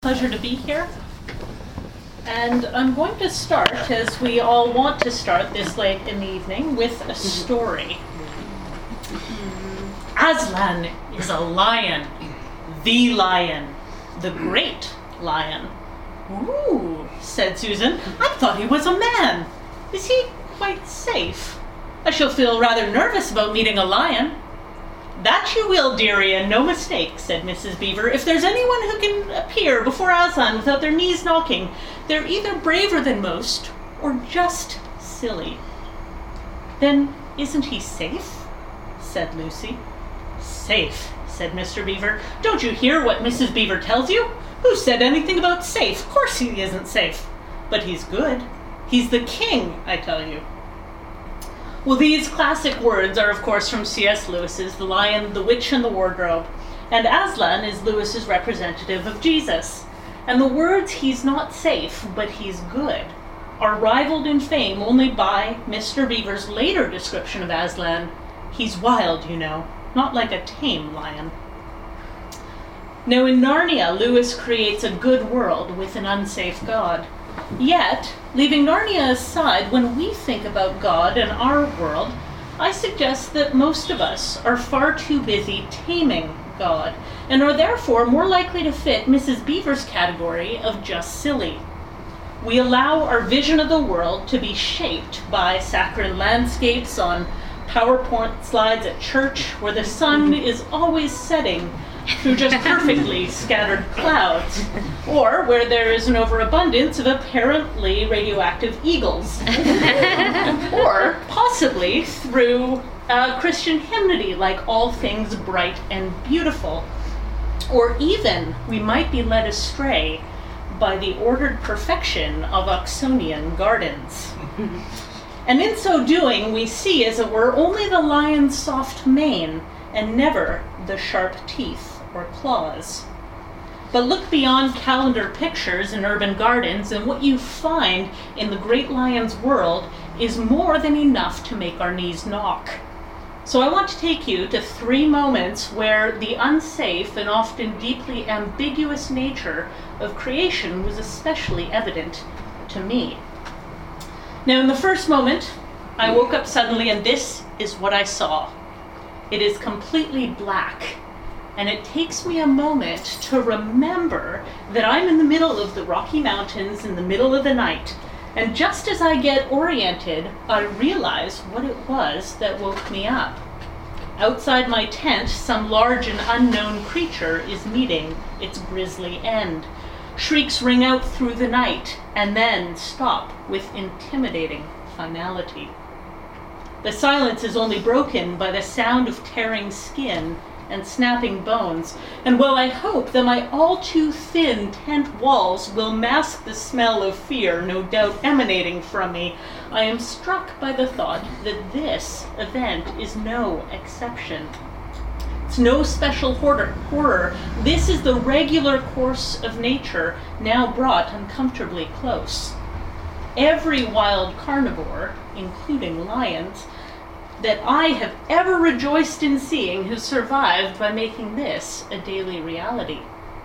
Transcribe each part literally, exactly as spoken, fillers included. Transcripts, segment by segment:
Pleasure to be here. And I'm going to start, as we all want to start this late in the evening, with a story. Aslan is a lion. The lion. The great lion. Ooh, said Susan. I thought he was a man. Is he quite safe? I shall feel rather nervous about meeting a lion. That you will, dearie, and no mistake, said Missus Beaver. If there's anyone who can appear before Aslan without their knees knocking, they're either braver than most or just silly. Then isn't he safe? Said Lucy. Safe, said Mister Beaver. Don't you hear what Missus Beaver tells you? Who said anything about safe? Of course he isn't safe. But he's good. He's the king, I tell you. Well, these classic words are, of course, from C S Lewis's The Lion, the Witch, and the Wardrobe. And Aslan is Lewis's representative of Jesus. And the words, he's not safe, but he's good, are rivaled in fame only by Mister Beaver's later description of Aslan. He's wild, you know, not like a tame lion. Now, in Narnia, Lewis creates a good world with an unsafe God. Yet, leaving Narnia aside, when we think about God and our world, I suggest that most of us are far too busy taming God, and are therefore more likely to fit Missus Beaver's category of just silly. We allow our vision of the world to be shaped by saccharine landscapes on PowerPoint slides at church, where the sun is always setting through just perfectly scattered clouds, or where there is an overabundance of apparently radioactive eagles, or possibly through uh, Christian hymnody like all things bright and beautiful, or even we might be led astray by the ordered perfection of Oxonian gardens. And in so doing, we see, as it were, only the lion's soft mane and never the sharp teeth or claws. But look beyond calendar pictures in urban gardens, and what you find in the great lion's world is more than enough to make our knees knock. So I want to take you to three moments where the unsafe and often deeply ambiguous nature of creation was especially evident to me. Now, in the first moment, I woke up suddenly, and this is what I saw. It is completely black. And it takes me a moment to remember that I'm in the middle of the Rocky Mountains in the middle of the night. And just as I get oriented, I realize what it was that woke me up. Outside my tent, some large and unknown creature is meeting its grisly end. Shrieks ring out through the night and then stop with intimidating finality. The silence is only broken by the sound of tearing skin and snapping bones, and while I hope that my all-too-thin tent walls will mask the smell of fear no doubt emanating from me, I am struck by the thought that this event is no exception. It's no special horror. horror. This is the regular course of nature, now brought uncomfortably close. Every wild carnivore, including lions, that I have ever rejoiced in seeing has survived by making this a daily reality.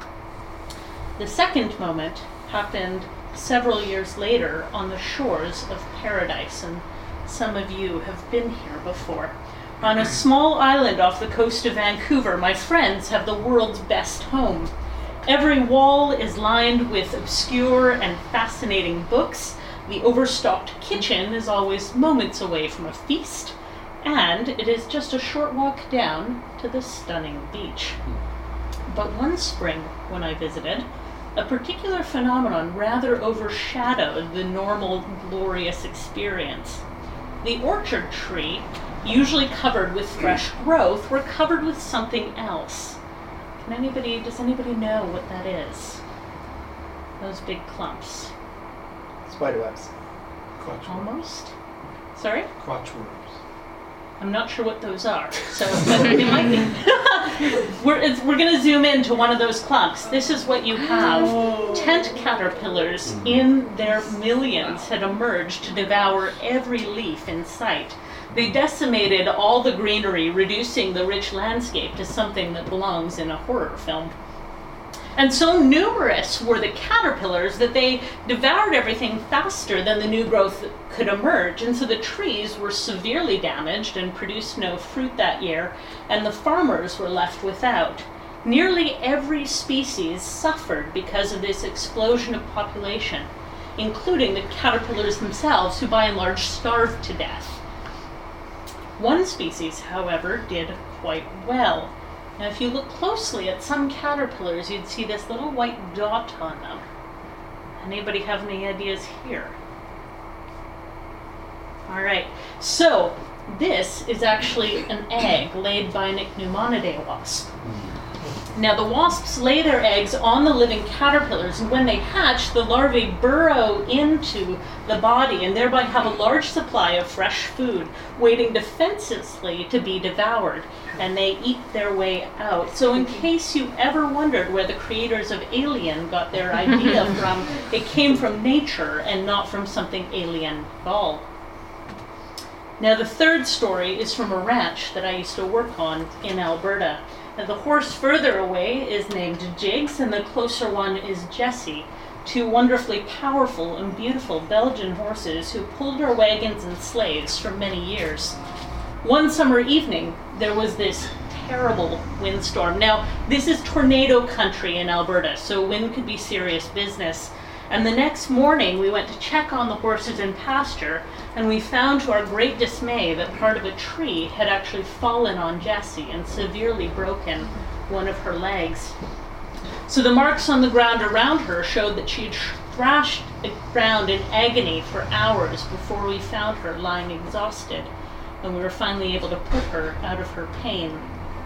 The second moment happened several years later on the shores of paradise, and some of you have been here before. On a small island off the coast of Vancouver, my friends have the world's best home. Every wall is lined with obscure and fascinating books. The overstocked kitchen is always moments away from a feast. And it is just a short walk down to the stunning beach. But one spring, when I visited, a particular phenomenon rather overshadowed the normal, glorious experience. The orchard tree, usually covered with fresh growth, were covered with something else. Can anybody, does anybody know what that is? Those big clumps. Spiderwebs. Almost? Sorry? Crotchworms. I'm not sure what those are, so but it might be. we're it's, we're going to zoom into one of those clumps. This is what you have. Oh. Tent caterpillars in their millions had emerged to devour every leaf in sight. They decimated all the greenery, reducing the rich landscape to something that belongs in a horror film. And so numerous were the caterpillars that they devoured everything faster than the new growth could emerge. And so the trees were severely damaged and produced no fruit that year, and the farmers were left without. Nearly every species suffered because of this explosion of population, including the caterpillars themselves, who by and large starved to death. One species, however, did quite well. Now, if you look closely at some caterpillars, you'd see this little white dot on them. Anybody have any ideas here? All right, so this is actually an egg laid by an Ichneumonidae wasp. Now, the wasps lay their eggs on the living caterpillars, and when they hatch, the larvae burrow into the body and thereby have a large supply of fresh food, waiting defensively to be devoured, and they eat their way out. So in case you ever wondered where the creators of Alien got their idea from, it came from nature and not from something alien at all. Now, the third story is from a ranch that I used to work on in Alberta. Now, the horse further away is named Jigs, and the closer one is Jessie, two wonderfully powerful and beautiful Belgian horses who pulled our wagons and sleighs for many years. One summer evening, there was this terrible windstorm. Now, this is tornado country in Alberta, so wind could be serious business. And the next morning, we went to check on the horses in pasture, and we found to our great dismay that part of a tree had actually fallen on Jessie and severely broken one of her legs. So the marks on the ground around her showed that she had thrashed around in agony for hours before we found her lying exhausted, and we were finally able to put her out of her pain.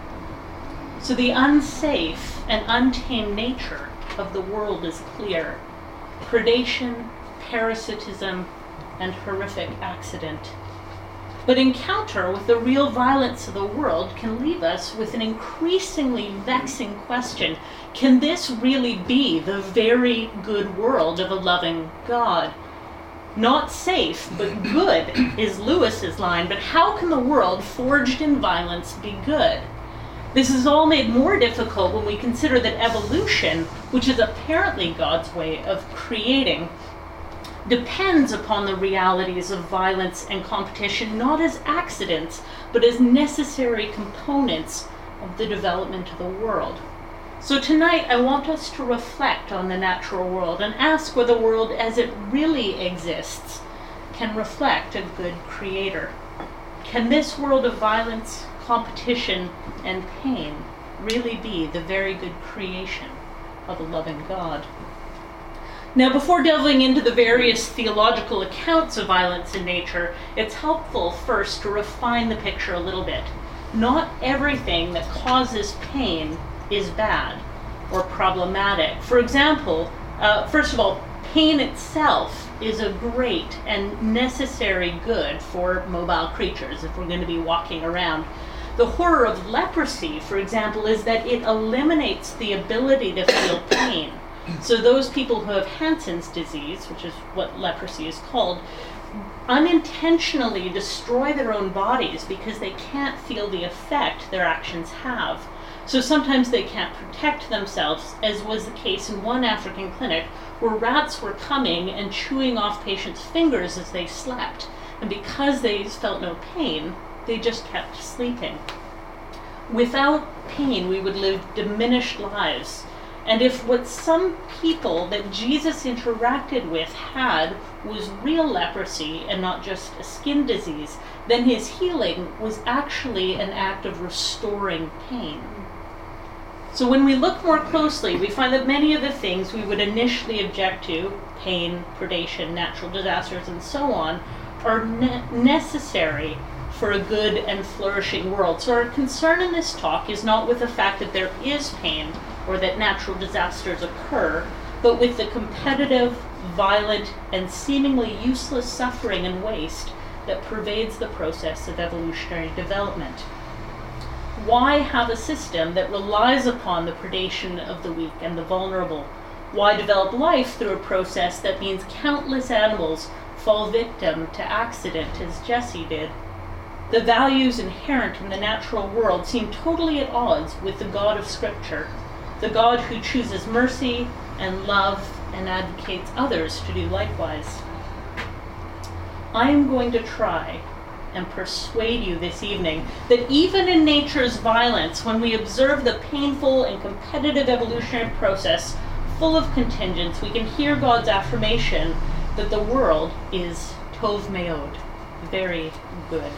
So the unsafe and untamed nature of the world is clear. Predation, parasitism, and horrific accident. But encounter with the real violence of the world can leave us with an increasingly vexing question. Can this really be the very good world of a loving God? Not safe, but good is Lewis's line, but how can the world forged in violence be good? This is all made more difficult when we consider that evolution, which is apparently God's way of creating, depends upon the realities of violence and competition not as accidents, but as necessary components of the development of the world. So tonight I want us to reflect on the natural world and ask whether the world as it really exists can reflect a good creator. Can this world of violence, competition, and pain really be the very good creation of a loving God? Now, before delving into the various theological accounts of violence in nature, it's helpful first to refine the picture a little bit. Not everything that causes pain is bad or problematic. For example, uh, first of all, pain itself is a great and necessary good for mobile creatures if we're going to be walking around. The horror of leprosy, for example, is that it eliminates the ability to feel pain. So those people who have Hansen's disease, which is what leprosy is called, unintentionally destroy their own bodies because they can't feel the effect their actions have. So sometimes they can't protect themselves, as was the case in one African clinic where rats were coming and chewing off patients' fingers as they slept. And because they felt no pain, they just kept sleeping. Without pain, we would live diminished lives. And if what some people that Jesus interacted with had was real leprosy and not just a skin disease, then his healing was actually an act of restoring pain. So when we look more closely, we find that many of the things we would initially object to, pain, predation, natural disasters, and so on, are ne- necessary for a good and flourishing world. So our concern in this talk is not with the fact that there is pain or that natural disasters occur, but with the competitive, violent, and seemingly useless suffering and waste that pervades the process of evolutionary development. Why have a system that relies upon the predation of the weak and the vulnerable? Why develop life through a process that means countless animals fall victim to accident, as Jessie did? The values inherent in the natural world seem totally at odds with the God of Scripture. the God who chooses mercy and love and advocates others to do likewise. I am going to try and persuade you this evening that even in nature's violence, when we observe the painful and competitive evolutionary process full of contingents, we can hear God's affirmation that the world is Tov Meod, very good.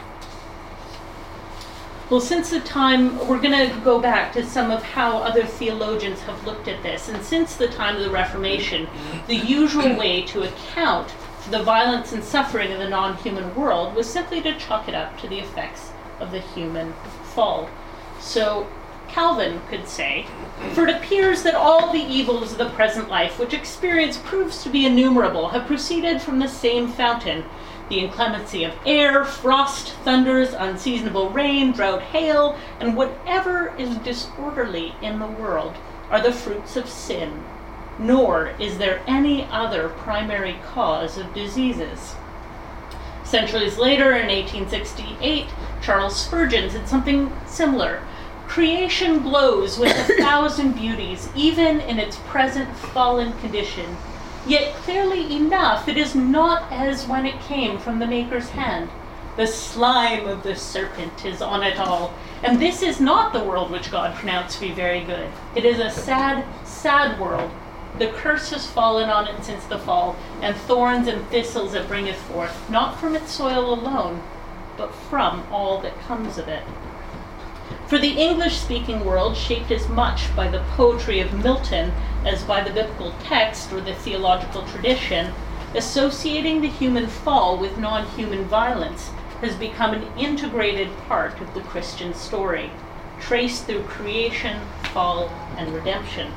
Well, since the time, we're going to go back to some of how other theologians have looked at this, and since the time of the Reformation, the usual way to account for the violence and suffering of the non-human world was simply to chalk it up to the effects of the human fall. So Calvin could say, "For it appears that all the evils of the present life, which experience proves to be innumerable, have proceeded from the same fountain. The inclemency of air, frost, thunders, unseasonable rain, drought, hail, and whatever is disorderly in the world are the fruits of sin, nor is there any other primary cause of diseases." Centuries later, in eighteen sixty-eight, Charles Spurgeon said something similar. "Creation glows with a thousand beauties, even in its present fallen condition. Yet clearly enough, it is not as when it came from the Maker's hand. The slime of the serpent is on it all. And this is not the world which God pronounced to be very good. It is a sad, sad world. The curse has fallen on it since the fall, and thorns and thistles it bringeth forth, not from its soil alone, but from all that comes of it." For the English-speaking world, shaped as much by the poetry of Milton as by the biblical text or the theological tradition, associating the human fall with non-human violence has become an integrated part of the Christian story, traced through creation, fall, and redemption.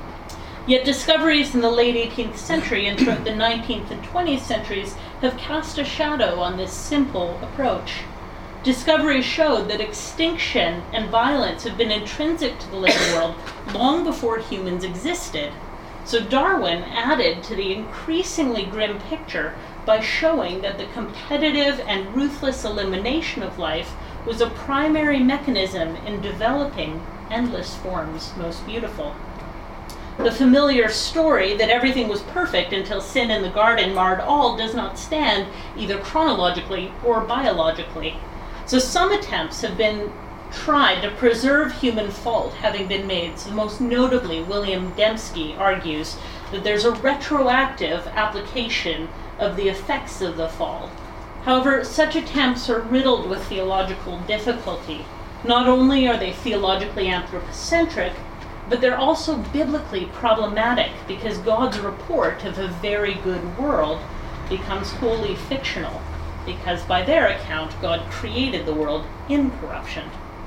Yet discoveries in the late eighteenth century and throughout the nineteenth and twentieth centuries have cast a shadow on this simple approach. Discoveries showed that extinction and violence have been intrinsic to the living world long before humans existed. So Darwin added to the increasingly grim picture by showing that the competitive and ruthless elimination of life was a primary mechanism in developing endless forms most beautiful. The familiar story that everything was perfect until sin in the garden marred all does not stand either chronologically or biologically. So some attempts have been tried to preserve human fault having been made. So most notably, William Dembski argues that there's a retroactive application of the effects of the fall. However, such attempts are riddled with theological difficulty. Not only are they theologically anthropocentric, but they're also biblically problematic because God's report of a very good world becomes wholly fictional, because by their account, God created the world in corruption.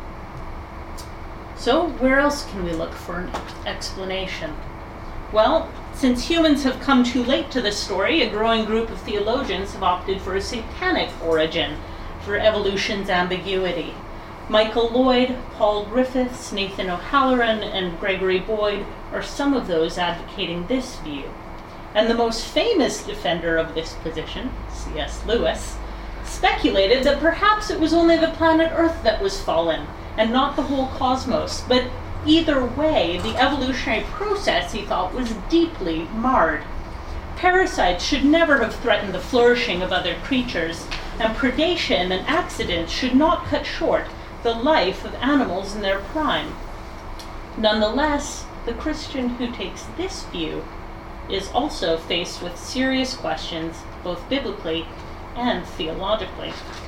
So where else can we look for an explanation? Well, since humans have come too late to this story, a growing group of theologians have opted for a satanic origin for evolution's ambiguity. Michael Lloyd, Paul Griffiths, Nathan O'Halloran, and Gregory Boyd are some of those advocating this view. And the most famous defender of this position, C S Lewis, speculated that perhaps it was only the planet Earth that was fallen, and not the whole cosmos. But either way, the evolutionary process, he thought, was deeply marred. Parasites should never have threatened the flourishing of other creatures, and predation and accidents should not cut short the life of animals in their prime. Nonetheless, the Christian who takes this view is also faced with serious questions, both biblically and theologically.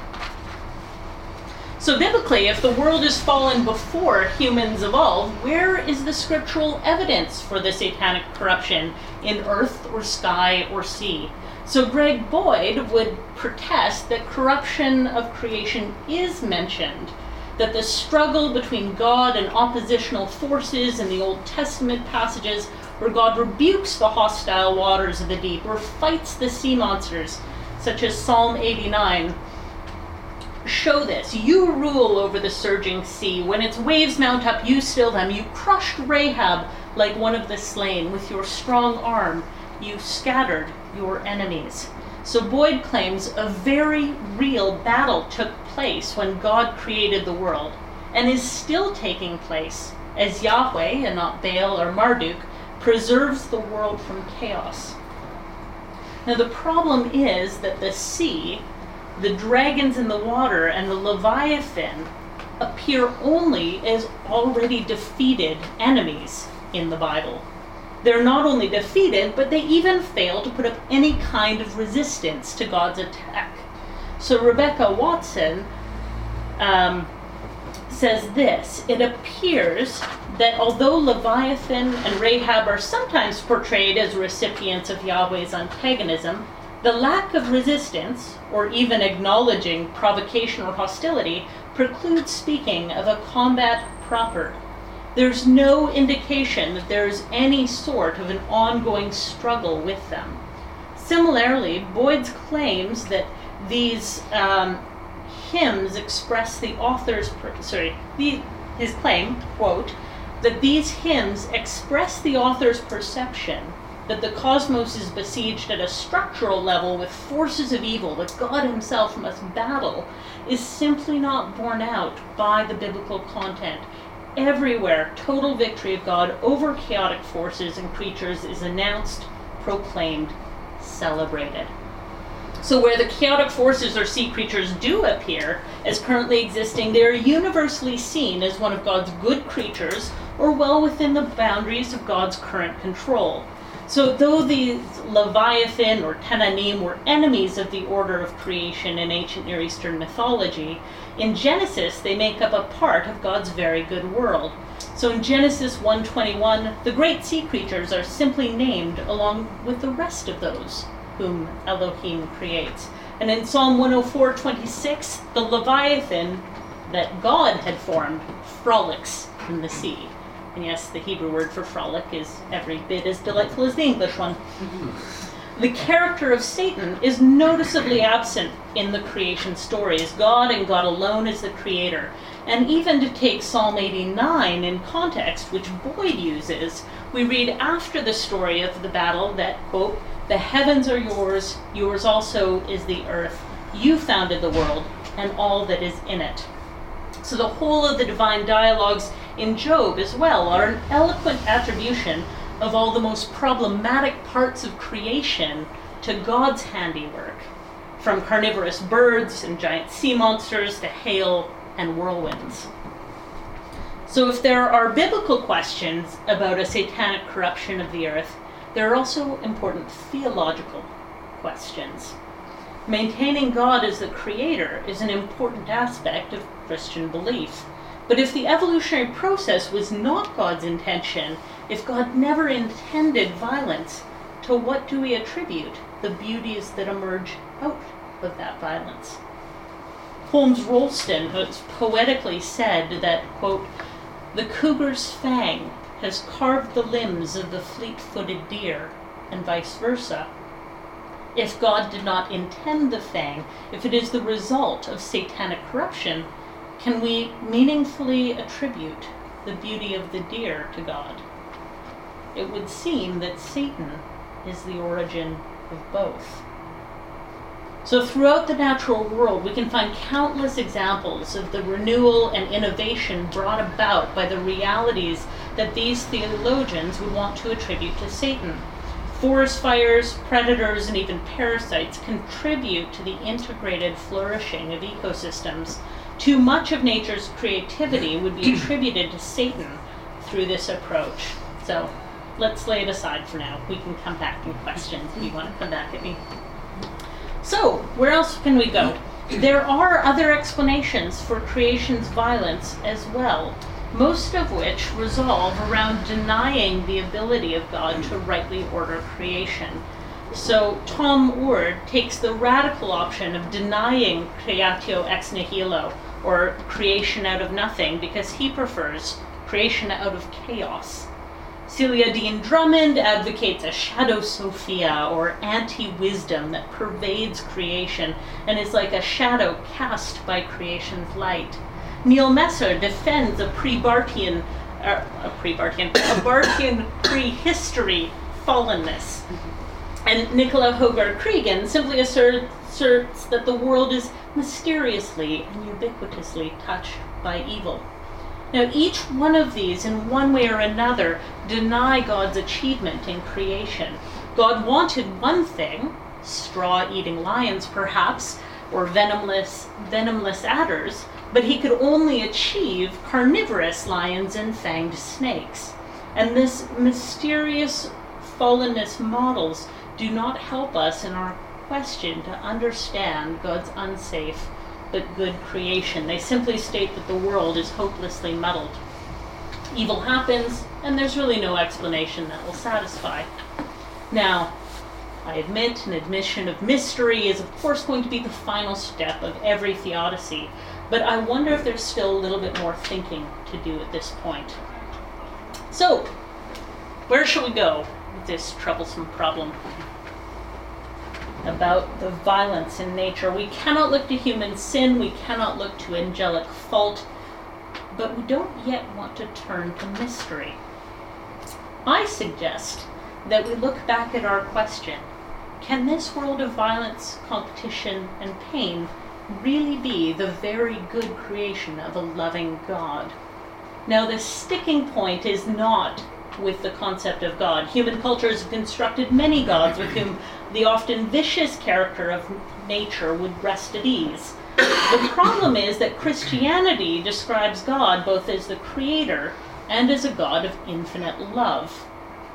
So biblically, if the world is fallen before humans evolved, where is the scriptural evidence for the satanic corruption in earth or sky or sea? So Greg Boyd would protest that corruption of creation is mentioned, that the struggle between God and oppositional forces in the Old Testament passages where God rebukes the hostile waters of the deep or fights the sea monsters, such as Psalm eighty-nine, show this. You rule over the surging sea. When its waves mount up, you still them. You crushed Rahab like one of the slain. With your strong arm, you scattered your enemies. So Boyd claims a very real battle took place when God created the world and is still taking place as Yahweh, and not Baal or Marduk, preserves the world from chaos. Now the problem is that the sea, the dragons in the water, and the Leviathan appear only as already defeated enemies in the Bible. They're not only defeated, but they even fail to put up any kind of resistance to God's attack. So Rebecca Watson um, says this: it appears that although Leviathan and Rahab are sometimes portrayed as recipients of Yahweh's antagonism, the lack of resistance, or even acknowledging provocation or hostility, precludes speaking of a combat proper. There's no indication that there is any sort of an ongoing struggle with them. Similarly, Boyd's claims that these um, hymns express the author's, per- sorry, the, his claim, quote, that these hymns express the author's perception that the cosmos is besieged at a structural level with forces of evil that God himself must battle, is simply not borne out by the biblical content. Everywhere, total victory of God over chaotic forces and creatures is announced, proclaimed, celebrated. So where the chaotic forces or sea creatures do appear as currently existing, they are universally seen as one of God's good creatures or well within the boundaries of God's current control. So though the Leviathan or Tananim were enemies of the order of creation in ancient Near Eastern mythology, in Genesis they make up a part of God's very good world. So in Genesis one twenty-one, the great sea creatures are simply named along with the rest of those whom Elohim creates. And in Psalm one oh four twenty-six, the Leviathan that God had formed frolics in the sea. And yes, the Hebrew word for frolic is every bit as delightful as the English one. The character of Satan is noticeably absent in the creation story, as God and God alone is the creator. And even to take Psalm eighty-nine in context, which Boyd uses, we read after the story of the battle that, quote, "The heavens are yours, yours also is the earth. You founded the world and all that is in it." So the whole of the divine dialogues in Job as well are an eloquent attribution of all the most problematic parts of creation to God's handiwork, from carnivorous birds and giant sea monsters to hail and whirlwinds. So if there are biblical questions about a satanic corruption of the earth, there are also important theological questions. Maintaining God as the creator is an important aspect of Christian belief. But if the evolutionary process was not God's intention, if God never intended violence, to what do we attribute the beauties that emerge out of that violence? Holmes Rolston has poetically said that, quote, "The cougar's fang has carved the limbs of the fleet-footed deer, and vice versa. If God did not intend the fang, if it is the result of satanic corruption, can we meaningfully attribute the beauty of the deer to God? It would seem that Satan is the origin of both." So throughout the natural world, we can find countless examples of the renewal and innovation brought about by the realities that these theologians would want to attribute to Satan. Forest fires, predators, and even parasites contribute to the integrated flourishing of ecosystems. Too much of nature's creativity would be attributed to Satan through this approach. So let's lay it aside for now. We can come back in questions if you want to come back at me. So where else can we go? There are other explanations for creation's violence as well, most of which revolve around denying the ability of God to rightly order creation. So Tom Oord takes the radical option of denying creatio ex nihilo, or creation out of nothing, because he prefers creation out of chaos. Celia Dean Drummond advocates a shadow Sophia, or anti-wisdom, that pervades creation and is like a shadow cast by creation's light. Neil Messer defends a pre-Bartian, uh, a pre-Bartian, a Bartian prehistory fallenness. And Nicola Hogarth Cregan simply asserts, asserts that the world is mysteriously and ubiquitously touched by evil. Now, each one of these, in one way or another, deny God's achievement in creation. God wanted one thing, straw-eating lions perhaps, or venomless, venomless adders, but he could only achieve carnivorous lions and fanged snakes. And this mysterious fallenness models do not help us in our question to understand God's unsafe but good creation. They simply state that the world is hopelessly muddled. Evil happens, and there's really no explanation that will satisfy. Now, I admit an admission of mystery is of course going to be the final step of every theodicy, but I wonder if there's still a little bit more thinking to do at this point. So, where shall we go with this troublesome problem about the violence in nature? We cannot look to human sin, we cannot look to angelic fault, but we don't yet want to turn to mystery. I suggest that we look back at our question: can this world of violence, competition, and pain really be the very good creation of a loving God? Now, the sticking point is not with the concept of God. Human cultures have constructed many gods with whom the often vicious character of nature would rest at ease. The problem is that Christianity describes God both as the creator and as a God of infinite love.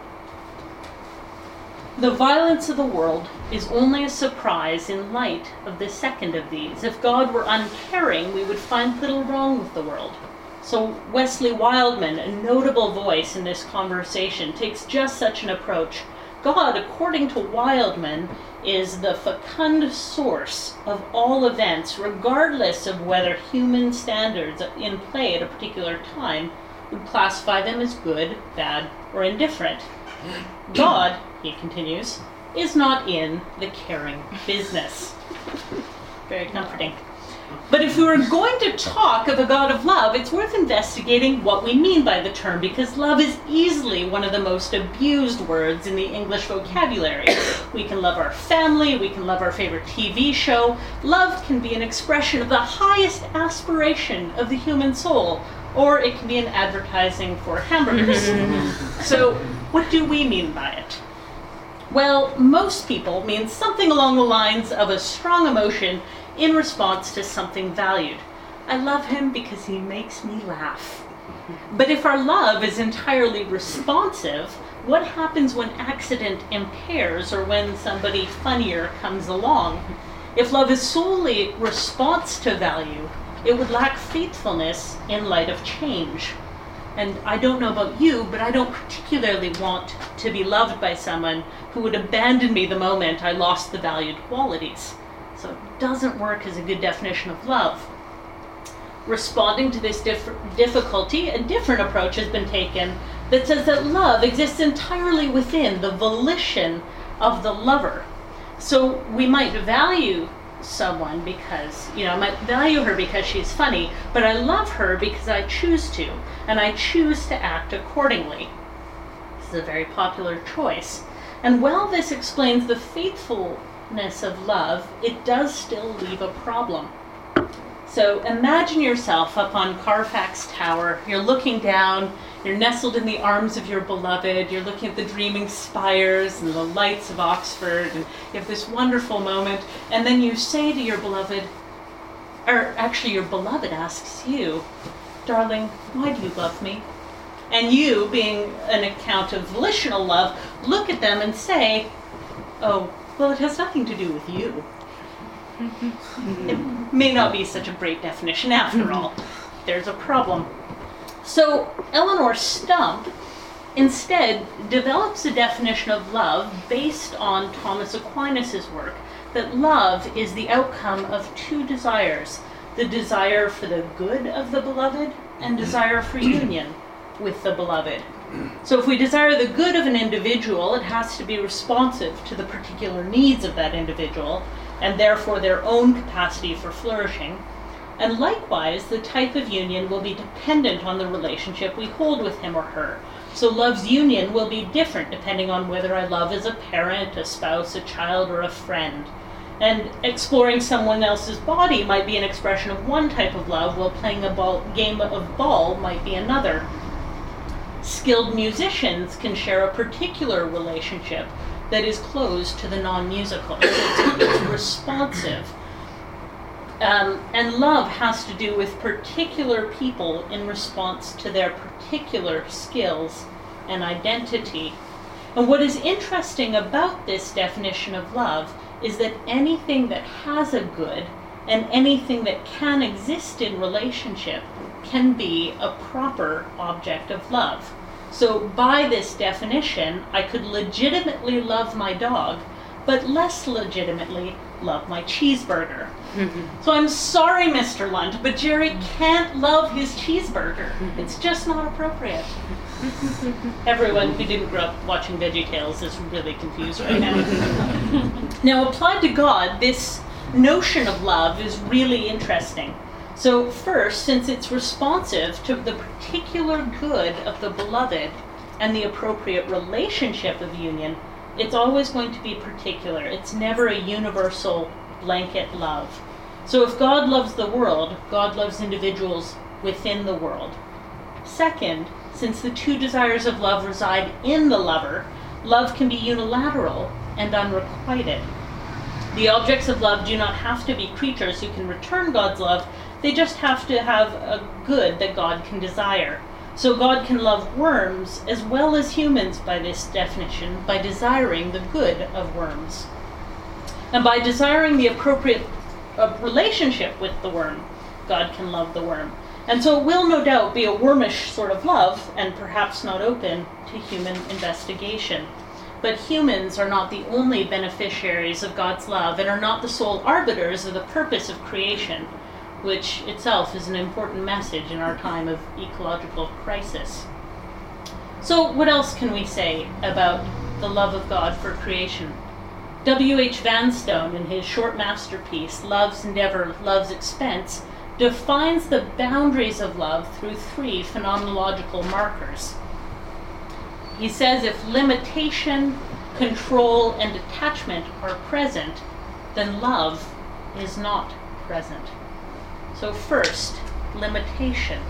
The violence of the world is only a surprise in light of the second of these. If God were uncaring, we would find little wrong with the world. So Wesley Wildman, a notable voice in this conversation, takes just such an approach. God, according to Wildman, is the fecund source of all events, regardless of whether human standards in play at a particular time would classify them as good, bad, or indifferent. God, he continues, is not in the caring business. Very comforting. But if we were going to talk of a God of love, it's worth investigating what we mean by the term, because love is easily one of the most abused words in the English vocabulary. We can love our family, we can love our favorite T V show. Love can be an expression of the highest aspiration of the human soul, or it can be an advertising for hamburgers. So, what do we mean by it? Well, most people mean something along the lines of a strong emotion in response to something valued. I love him because he makes me laugh. But if our love is entirely responsive, what happens when accident impairs or when somebody funnier comes along? If love is solely response to value, it would lack faithfulness in light of change. And I don't know about you, but I don't particularly want to be loved by someone who would abandon me the moment I lost the valued qualities. So it doesn't work as a good definition of love. Responding to this diff- difficulty, a different approach has been taken that says that love exists entirely within the volition of the lover. So we might value someone because, you know, I might value her because she's funny, but I love her because I choose to, and I choose to act accordingly. This is a very popular choice. And while this explains the faithfulness of love, it does still leave a problem. So imagine yourself up on Carfax Tower. You're looking down, you're nestled in the arms of your beloved, you're looking at the dreaming spires and the lights of Oxford, and you have this wonderful moment, and then you say to your beloved, or actually your beloved asks you, darling, why do you love me? And you, being an account of volitional love, look at them and say, oh, well, it has nothing to do with you. It may not be such a great definition after all. There's a problem. So Eleanor Stump instead develops a definition of love based on Thomas Aquinas' work, that love is the outcome of two desires, the desire for the good of the beloved and desire for union with the beloved. So if we desire the good of an individual, it has to be responsive to the particular needs of that individual, and therefore their own capacity for flourishing. And likewise, the type of union will be dependent on the relationship we hold with him or her. So love's union will be different depending on whether I love as a parent, a spouse, a child, or a friend. And exploring someone else's body might be an expression of one type of love, while playing a ball, game of ball might be another. Skilled musicians can share a particular relationship that is closed to the non-musical. It's responsive. Um, and love has to do with particular people in response to their particular skills and identity. And what is interesting about this definition of love is that anything that has a good and anything that can exist in relationship can be a proper object of love. So by this definition, I could legitimately love my dog, but less legitimately love my cheeseburger. Mm-hmm. So I'm sorry, Mister Lunt, but Jerry can't love his cheeseburger. Mm-hmm. It's just not appropriate. Everyone who didn't grow up watching VeggieTales is really confused right now. Now, applied to God, this notion of love is really interesting. So first, since it's responsive to the particular good of the beloved and the appropriate relationship of union, it's always going to be particular. It's never a universal blanket love. So if God loves the world, God loves individuals within the world. Second, since the two desires of love reside in the lover, love can be unilateral and unrequited. The objects of love do not have to be creatures who can return God's love. They just have to have a good that God can desire. So God can love worms as well as humans by this definition, by desiring the good of worms. And by desiring the appropriate uh, relationship with the worm, God can love the worm. And so it will no doubt be a wormish sort of love, and perhaps not open to human investigation. But humans are not the only beneficiaries of God's love, and are not the sole arbiters of the purpose of creation, which itself is an important message in our time of ecological crisis. So what else can we say about the love of God for creation? W H Vanstone, in his short masterpiece, Love's Endeavor, Love's Expense, defines the boundaries of love through three phenomenological markers. He says if limitation, control, and attachment are present, then love is not present. So first, limitation.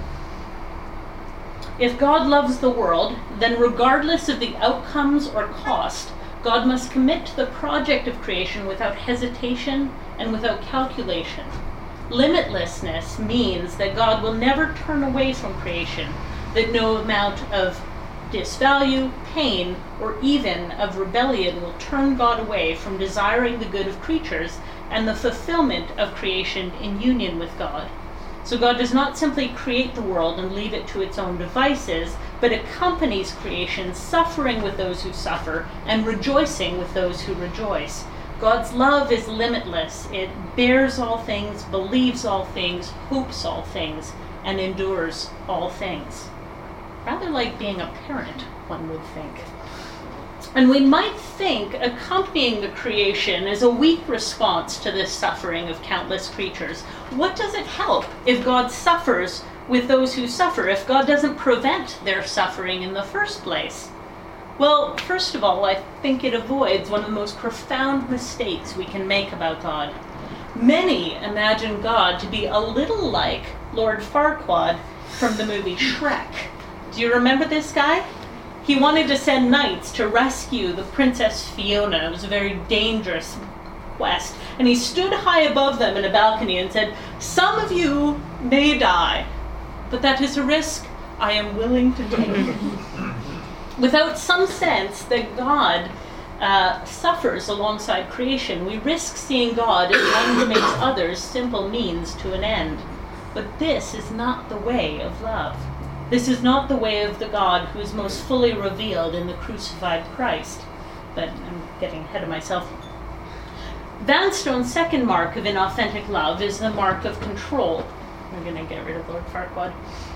If God loves the world, then regardless of the outcomes or cost, God must commit to the project of creation without hesitation and without calculation. Limitlessness means that God will never turn away from creation, that no amount of disvalue, pain, or even of rebellion will turn God away from desiring the good of creatures and the fulfillment of creation in union with God. So God does not simply create the world and leave it to its own devices, but accompanies creation, suffering with those who suffer and rejoicing with those who rejoice. God's love is limitless. It bears all things, believes all things, hopes all things, and endures all things. Rather like being a parent, one would think. And we might think accompanying the creation is a weak response to this suffering of countless creatures. What does it help if God suffers with those who suffer, if God doesn't prevent their suffering in the first place? Well, first of all, I think it avoids one of the most profound mistakes we can make about God. Many imagine God to be a little like Lord Farquaad from the movie Shrek. Do you remember this guy? He wanted to send knights to rescue the Princess Fiona. It was a very dangerous quest. And he stood high above them in a balcony and said, "Some of you may die, but that is a risk I am willing to take." Without some sense that God uh, suffers alongside creation, we risk seeing God as one who makes others simple means to an end. But this is not the way of love. This is not the way of the God who is most fully revealed in the crucified Christ. But I'm getting ahead of myself. Vanstone's second mark of inauthentic love is the mark of control. I'm going to get rid of Lord Farquaad.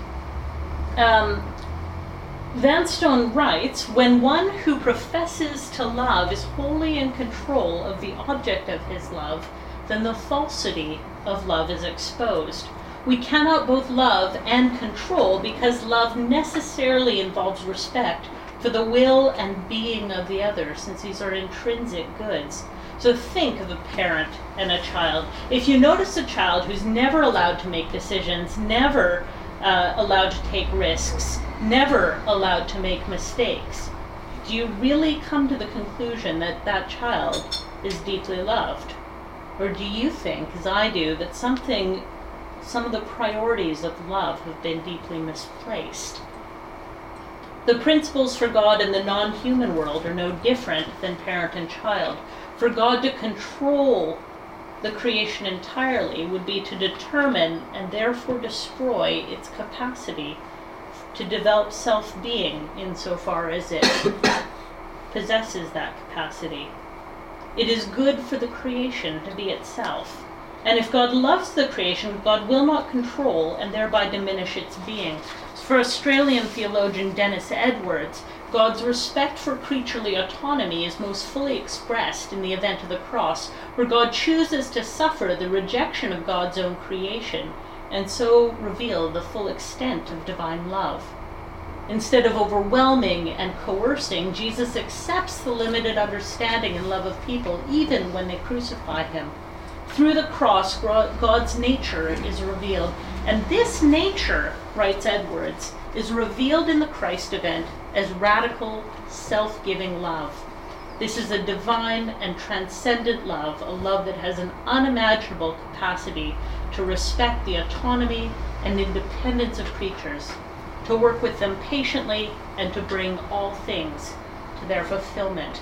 Um, Vanstone writes, when one who professes to love is wholly in control of the object of his love, then the falsity of love is exposed. We cannot both love and control because love necessarily involves respect for the will and being of the other, since these are intrinsic goods. So think of a parent and a child. If you notice a child who's never allowed to make decisions, never uh, allowed to take risks, never allowed to make mistakes, do you really come to the conclusion that that child is deeply loved? Or do you think, as I do, that something, some of the priorities of love have been deeply misplaced? The principles for God in the non-human world are no different than parent and child. For God to control the creation entirely would be to determine and therefore destroy its capacity to develop self-being insofar as it possesses that capacity. It is good for the creation to be itself. And if God loves the creation, God will not control and thereby diminish its being. For Australian theologian Dennis Edwards, God's respect for creaturely autonomy is most fully expressed in the event of the cross, where God chooses to suffer the rejection of God's own creation, and so reveal the full extent of divine love. Instead of overwhelming and coercing, Jesus accepts the limited understanding and love of people, even when they crucify him. Through the cross, God's nature is revealed. And this nature, writes Edwards, is revealed in the Christ event as radical, self-giving love. This is a divine and transcendent love, a love that has an unimaginable capacity to respect the autonomy and independence of creatures, to work with them patiently, and to bring all things to their fulfillment.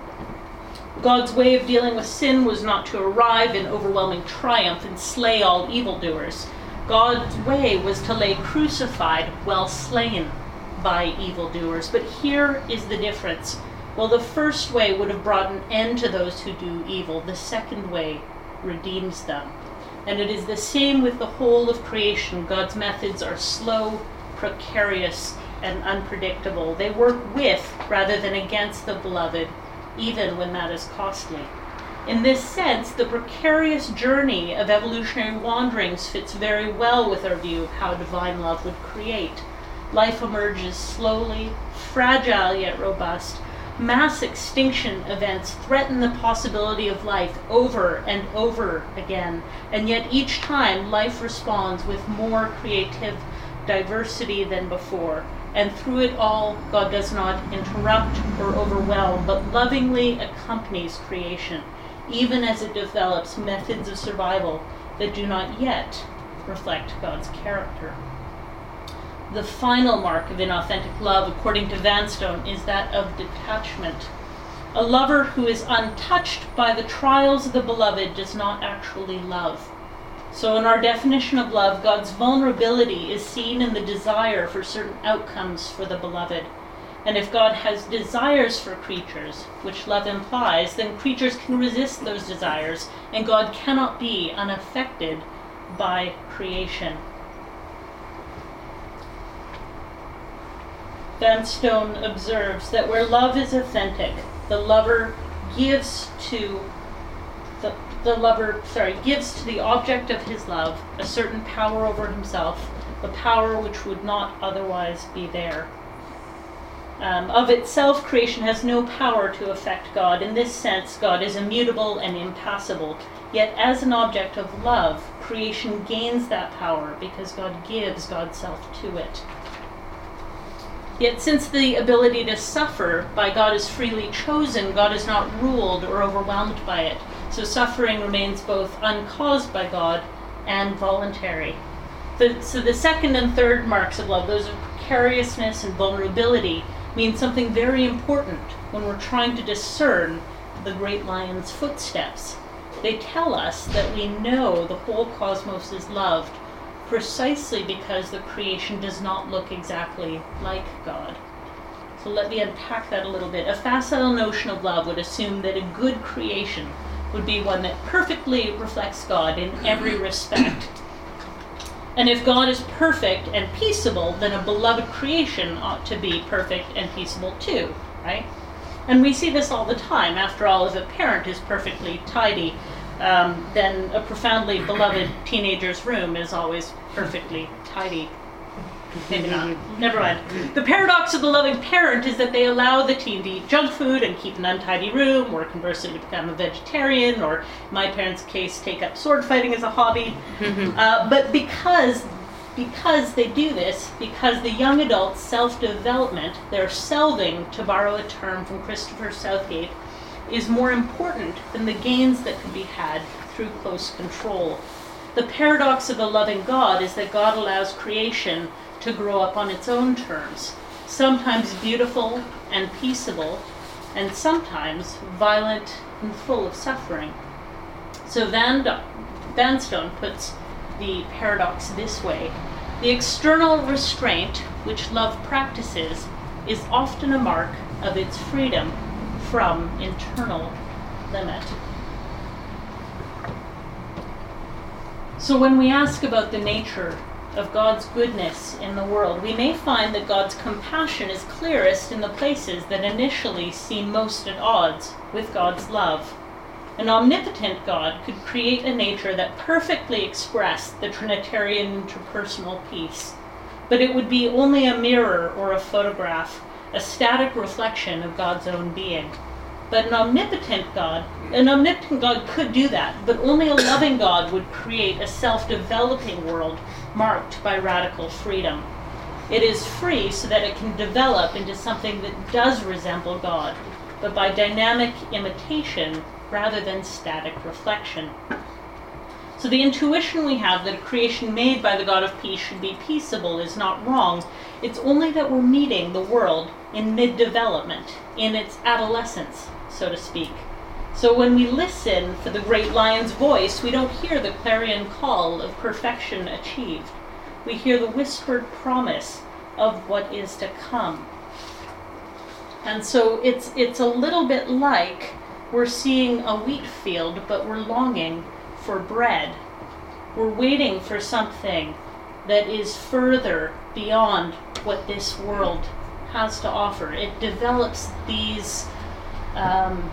God's way of dealing with sin was not to arrive in overwhelming triumph and slay all evildoers. God's way was to lay crucified while slain by evildoers. But here is the difference. While the first way would have brought an end to those who do evil, the second way redeems them. And it is the same with the whole of creation. God's methods are slow, precarious, and unpredictable. They work with rather than against the beloved, even when that is costly. In this sense, the precarious journey of evolutionary wanderings fits very well with our view of how divine love would create. Life emerges slowly, fragile yet robust. Mass extinction events threaten the possibility of life over and over again, and yet each time life responds with more creative diversity than before. And through it all, God does not interrupt or overwhelm, but lovingly accompanies creation, even as it develops methods of survival that do not yet reflect God's character. The final mark of inauthentic love, according to Vanstone, is that of detachment. A lover who is untouched by the trials of the beloved does not actually love. So in our definition of love, God's vulnerability is seen in the desire for certain outcomes for the beloved. And if God has desires for creatures, which love implies, then creatures can resist those desires, and God cannot be unaffected by creation. Vanstone observes that where love is authentic, the lover gives to the the lover, sorry, gives to the object of his love a certain power over himself, a power which would not otherwise be there. Um, of itself, creation has no power to affect God. In this sense, God is immutable and impassible. Yet as an object of love, creation gains that power because God gives God's self to it. Yet since the ability to suffer by God is freely chosen, God is not ruled or overwhelmed by it. So suffering remains both uncaused by God and voluntary. The, so the second and third marks of love, those of precariousness and vulnerability, mean something very important when we're trying to discern the great lion's footsteps. They tell us that we know the whole cosmos is loved precisely because the creation does not look exactly like God. So let me unpack that a little bit. A facile notion of love would assume that a good creation would be one that perfectly reflects God in every respect. And if God is perfect and peaceable, then a beloved creation ought to be perfect and peaceable too, right? And we see this all the time. After all, if a parent is perfectly tidy, um, then a profoundly beloved teenager's room is always perfectly tidy. Maybe not. Never mind. The paradox of the loving parent is that they allow the teen to eat junk food and keep an untidy room, or conversely to become a vegetarian, or in my parents' case, take up sword fighting as a hobby. uh, but because because they do this, because the young adult's self-development, their selving, to borrow a term from Christopher Southgate, is more important than the gains that could be had through close control. The paradox of a loving God is that God allows creation to grow up on its own terms, sometimes beautiful and peaceable, and sometimes violent and full of suffering. So Van Vanstone puts the paradox this way: the external restraint which love practices is often a mark of its freedom from internal limit. So when we ask about the nature of God's goodness in the world, we may find that God's compassion is clearest in the places that initially seem most at odds with God's love. An omnipotent God could create a nature that perfectly expressed the Trinitarian interpersonal peace, but it would be only a mirror or a photograph, a static reflection of God's own being. But an omnipotent God, an omnipotent God could do that, but only a loving God would create a self-developing world marked by radical freedom. It is free so that it can develop into something that does resemble God, but by dynamic imitation rather than static reflection. So the intuition we have that a creation made by the God of peace should be peaceable is not wrong. It's only that we're meeting the world in mid-development, in its adolescence, so to speak. So when we listen for the great lion's voice, we don't hear the clarion call of perfection achieved. We hear the whispered promise of what is to come. And so it's it's a little bit like we're seeing a wheat field, but we're longing for bread. We're waiting for something that is further beyond what this world has to offer. It develops these um,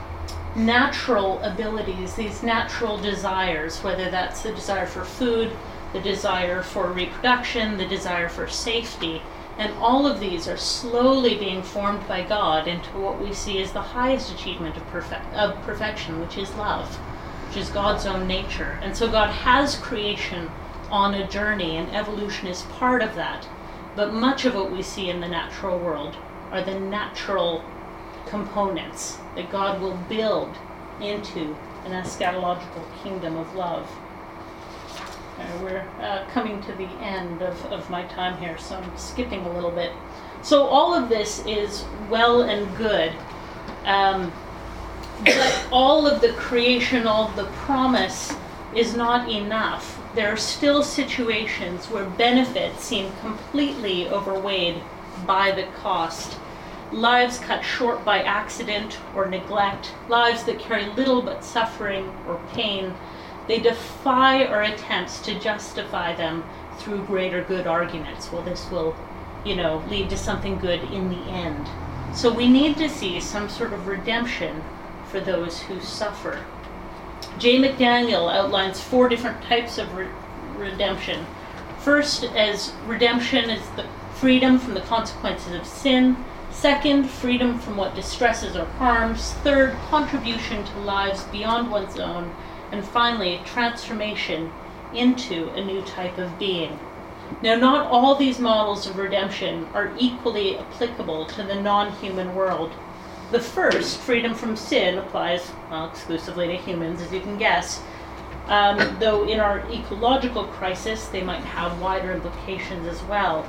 natural abilities, these natural desires, whether that's the desire for food, the desire for reproduction, the desire for safety. And all of these are slowly being formed by God into what we see as the highest achievement of, perfect, of perfection, which is love, which is God's own nature. And so God has creation on a journey, and evolution is part of that. But much of what we see in the natural world are the natural components that God will build into an eschatological kingdom of love. Uh, we're uh, coming to the end of, of my time here, so I'm skipping a little bit. So all of this is well and good, um, but all of the creation, all of the promise is not enough. There are still situations where benefits seem completely overweighed by the cost. Lives cut short by accident or neglect, lives that carry little but suffering or pain. They defy our attempts to justify them through greater good arguments. Well, this will, you know, lead to something good in the end. So we need to see some sort of redemption for those who suffer. J. McDaniel outlines four different types of re- redemption. First, as redemption is the freedom from the consequences of sin. Second, freedom from what distresses or harms. Third, contribution to lives beyond one's own. And finally, transformation into a new type of being. Now, not all these models of redemption are equally applicable to the non-human world. The first, freedom from sin, applies, well, exclusively to humans, as you can guess. Um, though in our ecological crisis, they might have wider implications as well.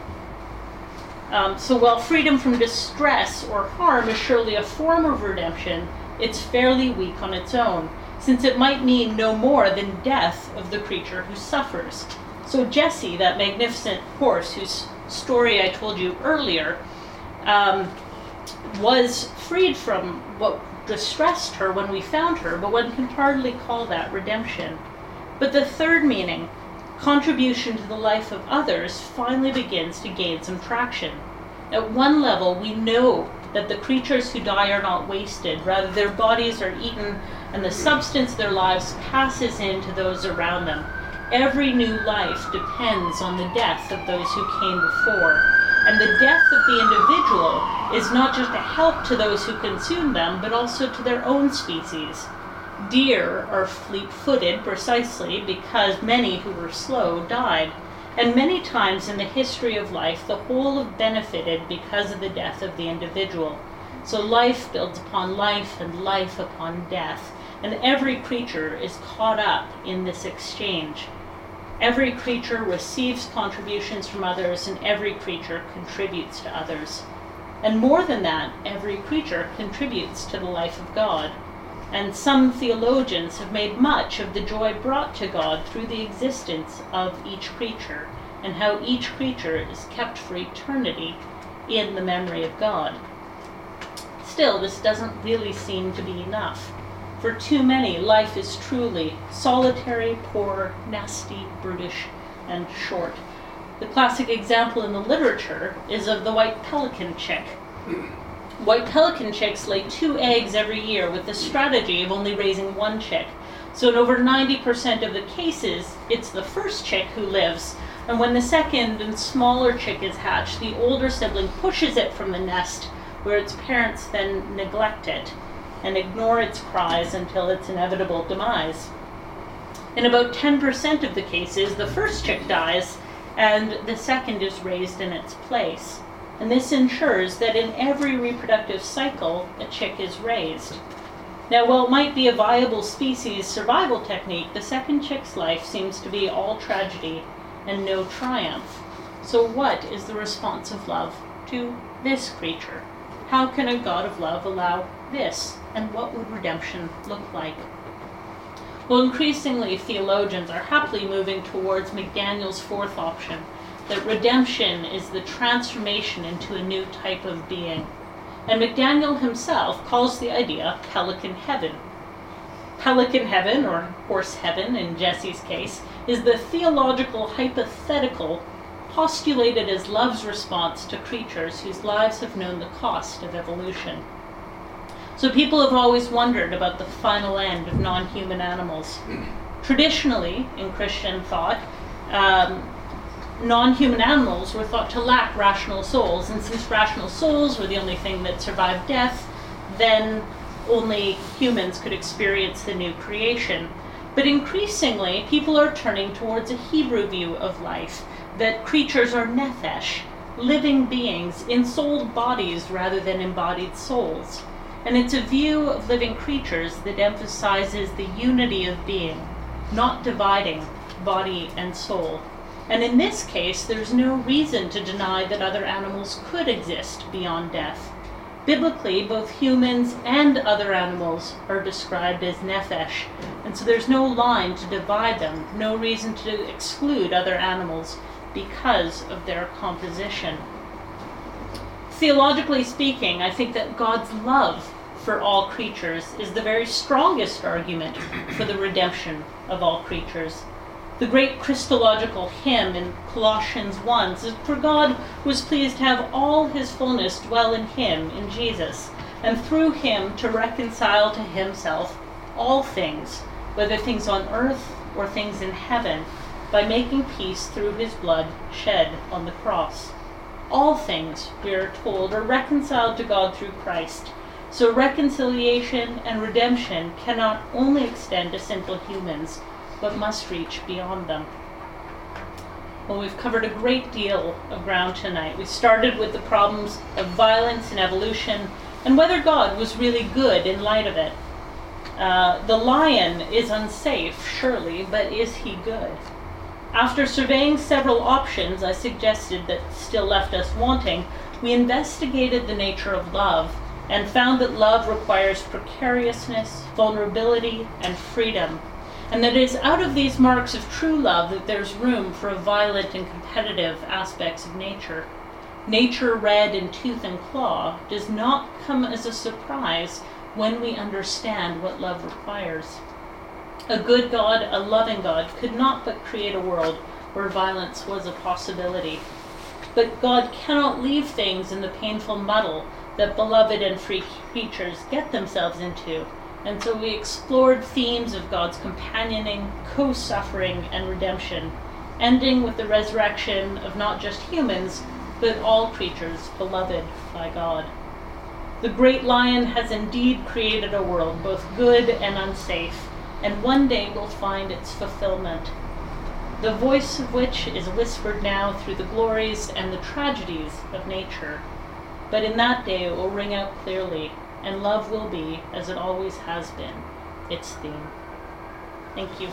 Um, so while freedom from distress or harm is surely a form of redemption, it's fairly weak on its own, since it might mean no more than death of the creature who suffers. So Jessie, that magnificent horse whose story I told you earlier, um, was freed from what distressed her when we found her, but one can hardly call that redemption. But the third meaning, contribution to the life of others, finally begins to gain some traction. At one level, we know that the creatures who die are not wasted, rather their bodies are eaten and the substance of their lives passes into those around them. Every new life depends on the death of those who came before. And the death of the individual is not just a help to those who consume them, but also to their own species. Deer are fleet-footed precisely because many who were slow died. And many times in the history of life, the whole have benefited because of the death of the individual. So life builds upon life and life upon death. And every creature is caught up in this exchange. Every creature receives contributions from others, and every creature contributes to others. And more than that, every creature contributes to the life of God. And some theologians have made much of the joy brought to God through the existence of each creature, and how each creature is kept for eternity in the memory of God. Still, this doesn't really seem to be enough. For too many, life is truly solitary, poor, nasty, brutish, and short. The classic example in the literature is of the white pelican chick. White pelican chicks lay two eggs every year with the strategy of only raising one chick. So in over ninety percent of the cases, it's the first chick who lives. And when the second and smaller chick is hatched, the older sibling pushes it from the nest, where its parents then neglect it and ignore its cries until its inevitable demise. In about ten percent of the cases, the first chick dies and the second is raised in its place. And this ensures that in every reproductive cycle, a chick is raised. Now, while it might be a viable species survival technique, the second chick's life seems to be all tragedy and no triumph. So what is the response of love to this creature? How can a God of love allow this? And what would redemption look like? Well, increasingly, theologians are happily moving towards McDaniel's fourth option, that redemption is the transformation into a new type of being. And McDaniel himself calls the idea pelican heaven. Pelican heaven, or horse heaven in Jesse's case, is the theological hypothetical postulated as love's response to creatures whose lives have known the cost of evolution. So people have always wondered about the final end of non-human animals. Traditionally, in Christian thought, um, non-human animals were thought to lack rational souls, and since rational souls were the only thing that survived death, then only humans could experience the new creation. But increasingly, people are turning towards a Hebrew view of life, that creatures are nephesh, living beings, ensouled bodies rather than embodied souls. And it's a view of living creatures that emphasizes the unity of being, not dividing body and soul. And in this case, there's no reason to deny that other animals could exist beyond death. Biblically, both humans and other animals are described as nephesh, and so there's no line to divide them, no reason to exclude other animals because of their composition. Theologically speaking, I think that God's love for all creatures is the very strongest argument for the redemption of all creatures. The great Christological hymn in Colossians one says, "For God was pleased to have all his fullness dwell in him, in Jesus, and through him to reconcile to himself all things, whether things on earth or things in heaven, by making peace through his blood shed on the cross." All things, we are told, are reconciled to God through Christ. So reconciliation and redemption cannot only extend to sinful humans, but must reach beyond them. Well, we've covered a great deal of ground tonight. We started with the problems of violence and evolution, and whether God was really good in light of it. Uh, the lion is unsafe, surely, but is he good? After surveying several options I suggested that still left us wanting, we investigated the nature of love and found that love requires precariousness, vulnerability, and freedom, and that it is out of these marks of true love that there's room for violent and competitive aspects of nature. Nature red in tooth and claw does not come as a surprise when we understand what love requires. A good God, a loving God, could not but create a world where violence was a possibility. But God cannot leave things in the painful muddle that beloved and free creatures get themselves into. And so we explored themes of God's companioning, co-suffering, and redemption, ending with the resurrection of not just humans, but all creatures beloved by God. The great lion has indeed created a world both good and unsafe, and one day will find its fulfillment, the voice of which is whispered now through the glories and the tragedies of nature. But in that day it will ring out clearly, and love will be, as it always has been, its theme. Thank you.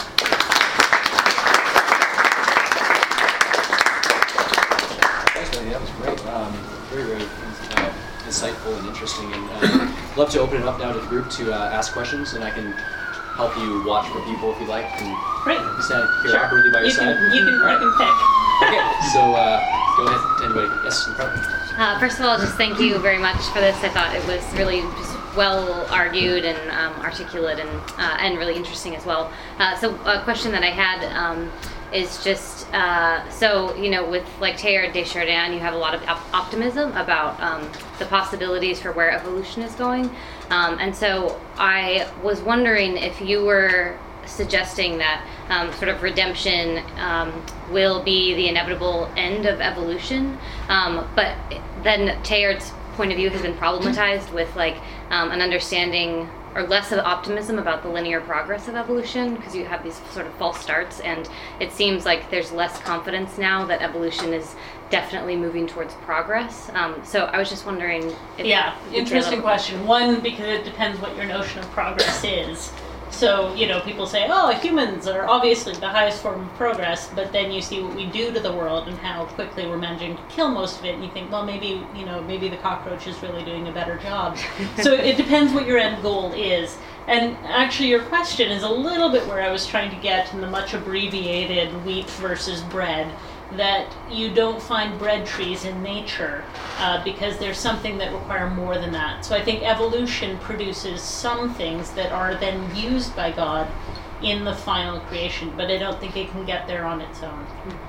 Thanks, Melanie. That was great. Um, very, very uh, insightful and interesting. And uh, I'd love to open it up now to the group to uh, ask questions, and I can help you watch for people if you like. And Great. stand here Sure. awkwardly by your You side. can, you can, All right. you can pick. Okay, so uh, go ahead, anybody. Yes, in front. Uh, first of all, just thank you very much for this. I thought it was really just well argued and um, articulate and uh, and really interesting as well. Uh, so a question that I had um, is just, uh, so, you know, with like Teilhard de Chardin, you have a lot of op- optimism about um, the possibilities for where evolution is going. Um, and so I was wondering if you were suggesting that um, sort of redemption um, will be the inevitable end of evolution, um, but then Teilhard's point of view has been problematized with like um, an understanding or less of optimism about the linear progress of evolution, because you have these sort of false starts, and it seems like there's less confidence now that evolution is definitely moving towards progress. Um, so I was just wondering if Yeah, you could say a interesting little- question. One, because it depends what your notion of progress is. So, you know, people say, oh, humans are obviously the highest form of progress, but then you see what we do to the world and how quickly we're managing to kill most of it, and you think, well, maybe, you know, maybe the cockroach is really doing a better job. So it depends what your end goal is. And actually your question is a little bit where I was trying to get in the much abbreviated wheat versus bread, that you don't find bread trees in nature uh, because there's something that require more than that. So I think evolution produces some things that are then used by God in the final creation, but I don't think it can get there on its own.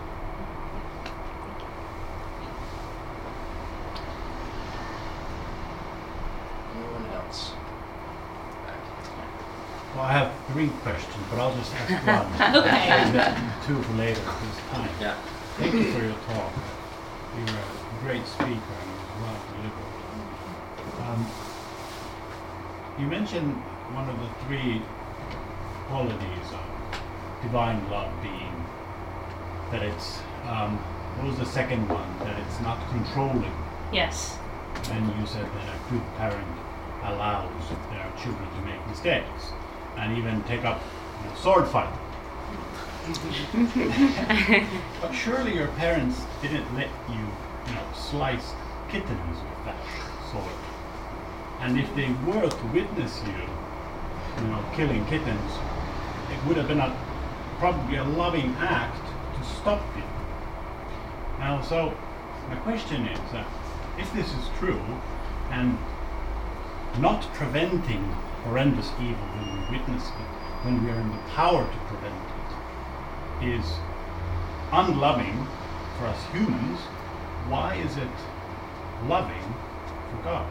Anyone else? Well, I have three questions, but I'll just ask one. Okay. And then two for later this time. Yeah. Thank you for your talk. You're a great speaker and well delivered. Um, you mentioned one of the three qualities of divine love being that it's, um, what was the second one? That it's not controlling. Yes. And you said that a good parent allows their children to make mistakes and even take up you know, sword fighting. But surely your parents didn't let you, you know, slice kittens with that sword. And if they were to witness you, you know, killing kittens, it would have been a probably a loving act to stop you. Now, so my question is that if this is true, and not preventing horrendous evil when we witness it, when we are in the power to prevent it, is unloving for us humans, why is it loving for God?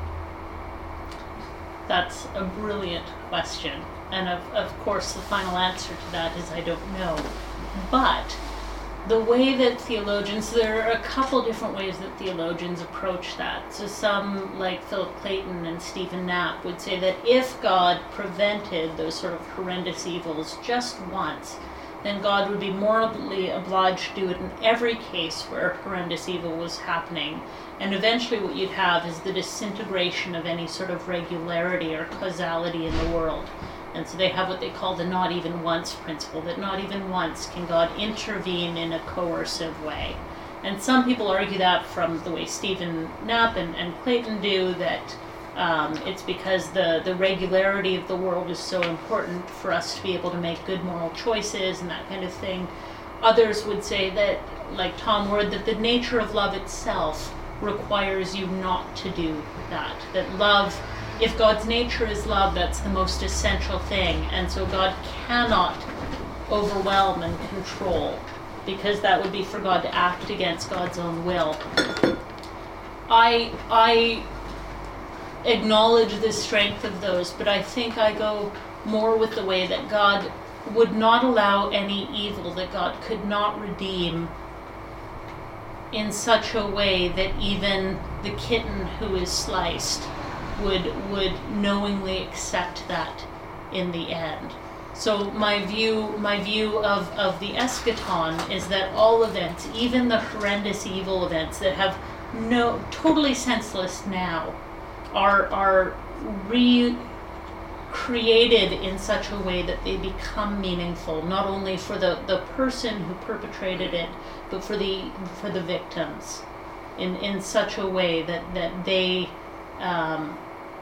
That's a brilliant question. And of, of course, the final answer to that is I don't know. But the way that theologians, there are a couple different ways that theologians approach that. So some, like Philip Clayton and Stephen Knapp, would say that if God prevented those sort of horrendous evils just once, then God would be morally obliged to do it in every case where horrendous evil was happening. And eventually what you'd have is the disintegration of any sort of regularity or causality in the world. And so they have what they call the not even once principle, that not even once can God intervene in a coercive way. And some people argue that from the way Stephen Knapp and, and Clayton do, that um, it's because the, the regularity of the world is so important for us to be able to make good moral choices and that kind of thing. Others would say that, like Tom Ward, that the nature of love itself requires you not to do that. That love, if God's nature is love, that's the most essential thing. And so God cannot overwhelm and control, because that would be for God to act against God's own will. I, I acknowledge the strength of those, but I think I go more with the way that God would not allow any evil that God could not redeem in such a way that even the kitten who is sliced would would knowingly accept that in the end. So my view my view of, of the eschaton is that all events, even the horrendous evil events that have no totally senseless now, are are recreated in such a way that they become meaningful, not only for the, the person who perpetrated it, but for the for the victims, in, in such a way that, that they um,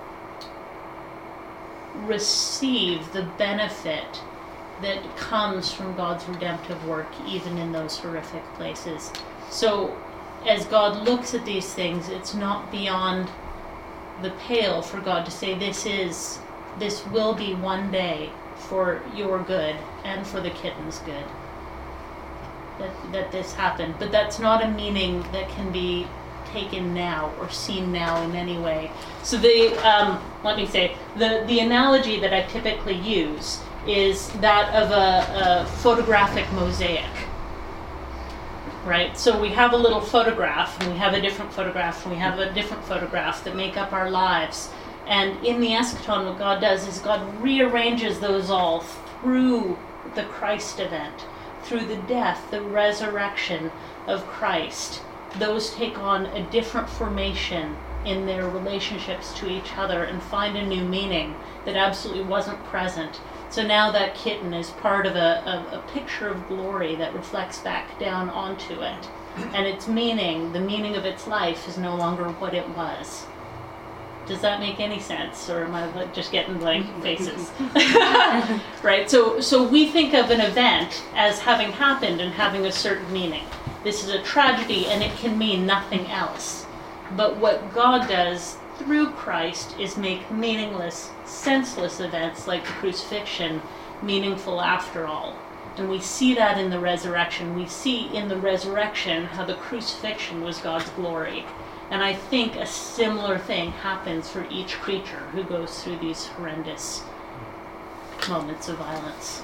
receive the benefit that comes from God's redemptive work, even in those horrific places. So as God looks at these things, it's not beyond the pale for God to say, this is, this will be one day for your good and for the kitten's good, that, that this happened. But that's not a meaning that can be taken now or seen now in any way. So the, um, let me say, the, the analogy that I typically use is that of a, a photographic mosaic. Right? So we have a little photograph, and we have a different photograph, and we have a different photograph that make up our lives. And in the eschaton, what God does is God rearranges those all through the Christ event, through the death, the resurrection of Christ. Those take on a different formation in their relationships to each other and find a new meaning that absolutely wasn't present. So now that kitten is part of a, a, a picture of glory that reflects back down onto it. And its meaning, the meaning of its life, is no longer what it was. Does that make any sense? Or am I just getting blank faces? Right? So, so we think of an event as having happened and having a certain meaning. This is a tragedy and it can mean nothing else. But what God does through Christ is make meaningless, senseless events like the crucifixion meaningful after all. And we see that in the resurrection. We see in the resurrection how the crucifixion was God's glory. And I think a similar thing happens for each creature who goes through these horrendous moments of violence.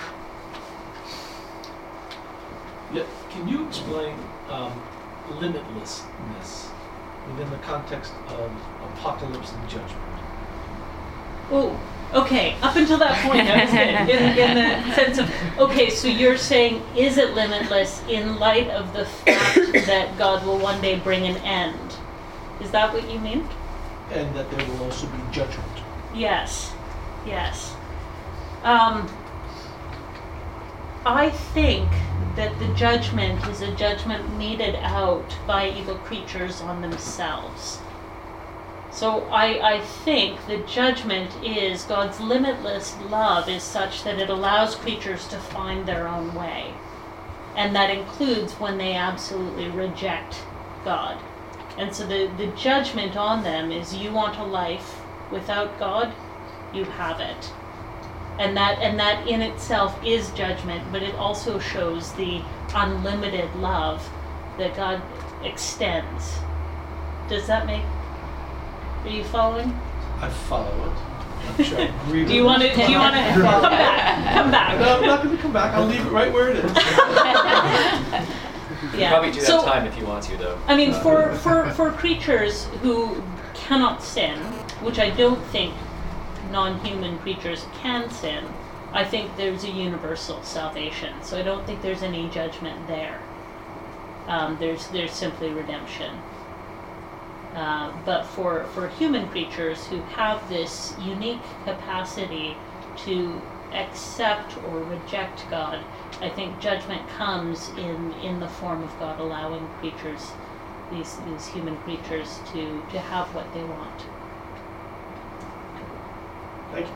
Yeah, can you explain um, limitlessness within the context of apocalypse and judgment? Oh, okay. Up until that point, I was good. In, in the sense of, okay, so you're saying, is it limitless in light of the fact that God will one day bring an end? Is that what you mean? And that there will also be judgment. Yes. Yes. Um, I think that the judgment is a judgment meted out by evil creatures on themselves. So I, I think the judgment is God's limitless love is such that it allows creatures to find their own way. And that includes when they absolutely reject God. And so the, the judgment on them is, you want a life without God, you have it. And that and that in itself is judgment, but it also shows the unlimited love that God extends. Does that make... Are you following? I follow it. I'm sure I agree with Do you want to? Do you want to come back? Come back. No, I'm not going to come back. I'll leave it right where it is. You Yeah. probably do have So, time if you want to, though. I mean, Uh, for, for, for creatures who cannot sin, which I don't think non-human creatures can sin, I think there's a universal salvation. So I don't think there's any judgment there. Um, there's there's simply redemption. Uh, but for, for human creatures who have this unique capacity to accept or reject God, I think judgment comes in, in the form of God allowing creatures, these these human creatures, to, to have what they want. Thank you.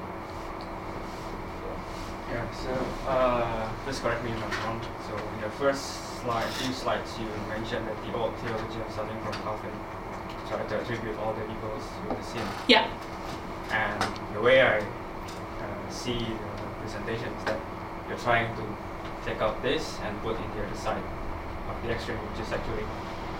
Yeah, so uh, please correct me if I'm wrong. So in the first slide, few slides, you mentioned that the old theologian starting from Calvin tried to attribute all the evils to the sin. Yeah. And the way I uh, see the presentation is that you're trying to take out this and put in the other side of the extreme, which is actually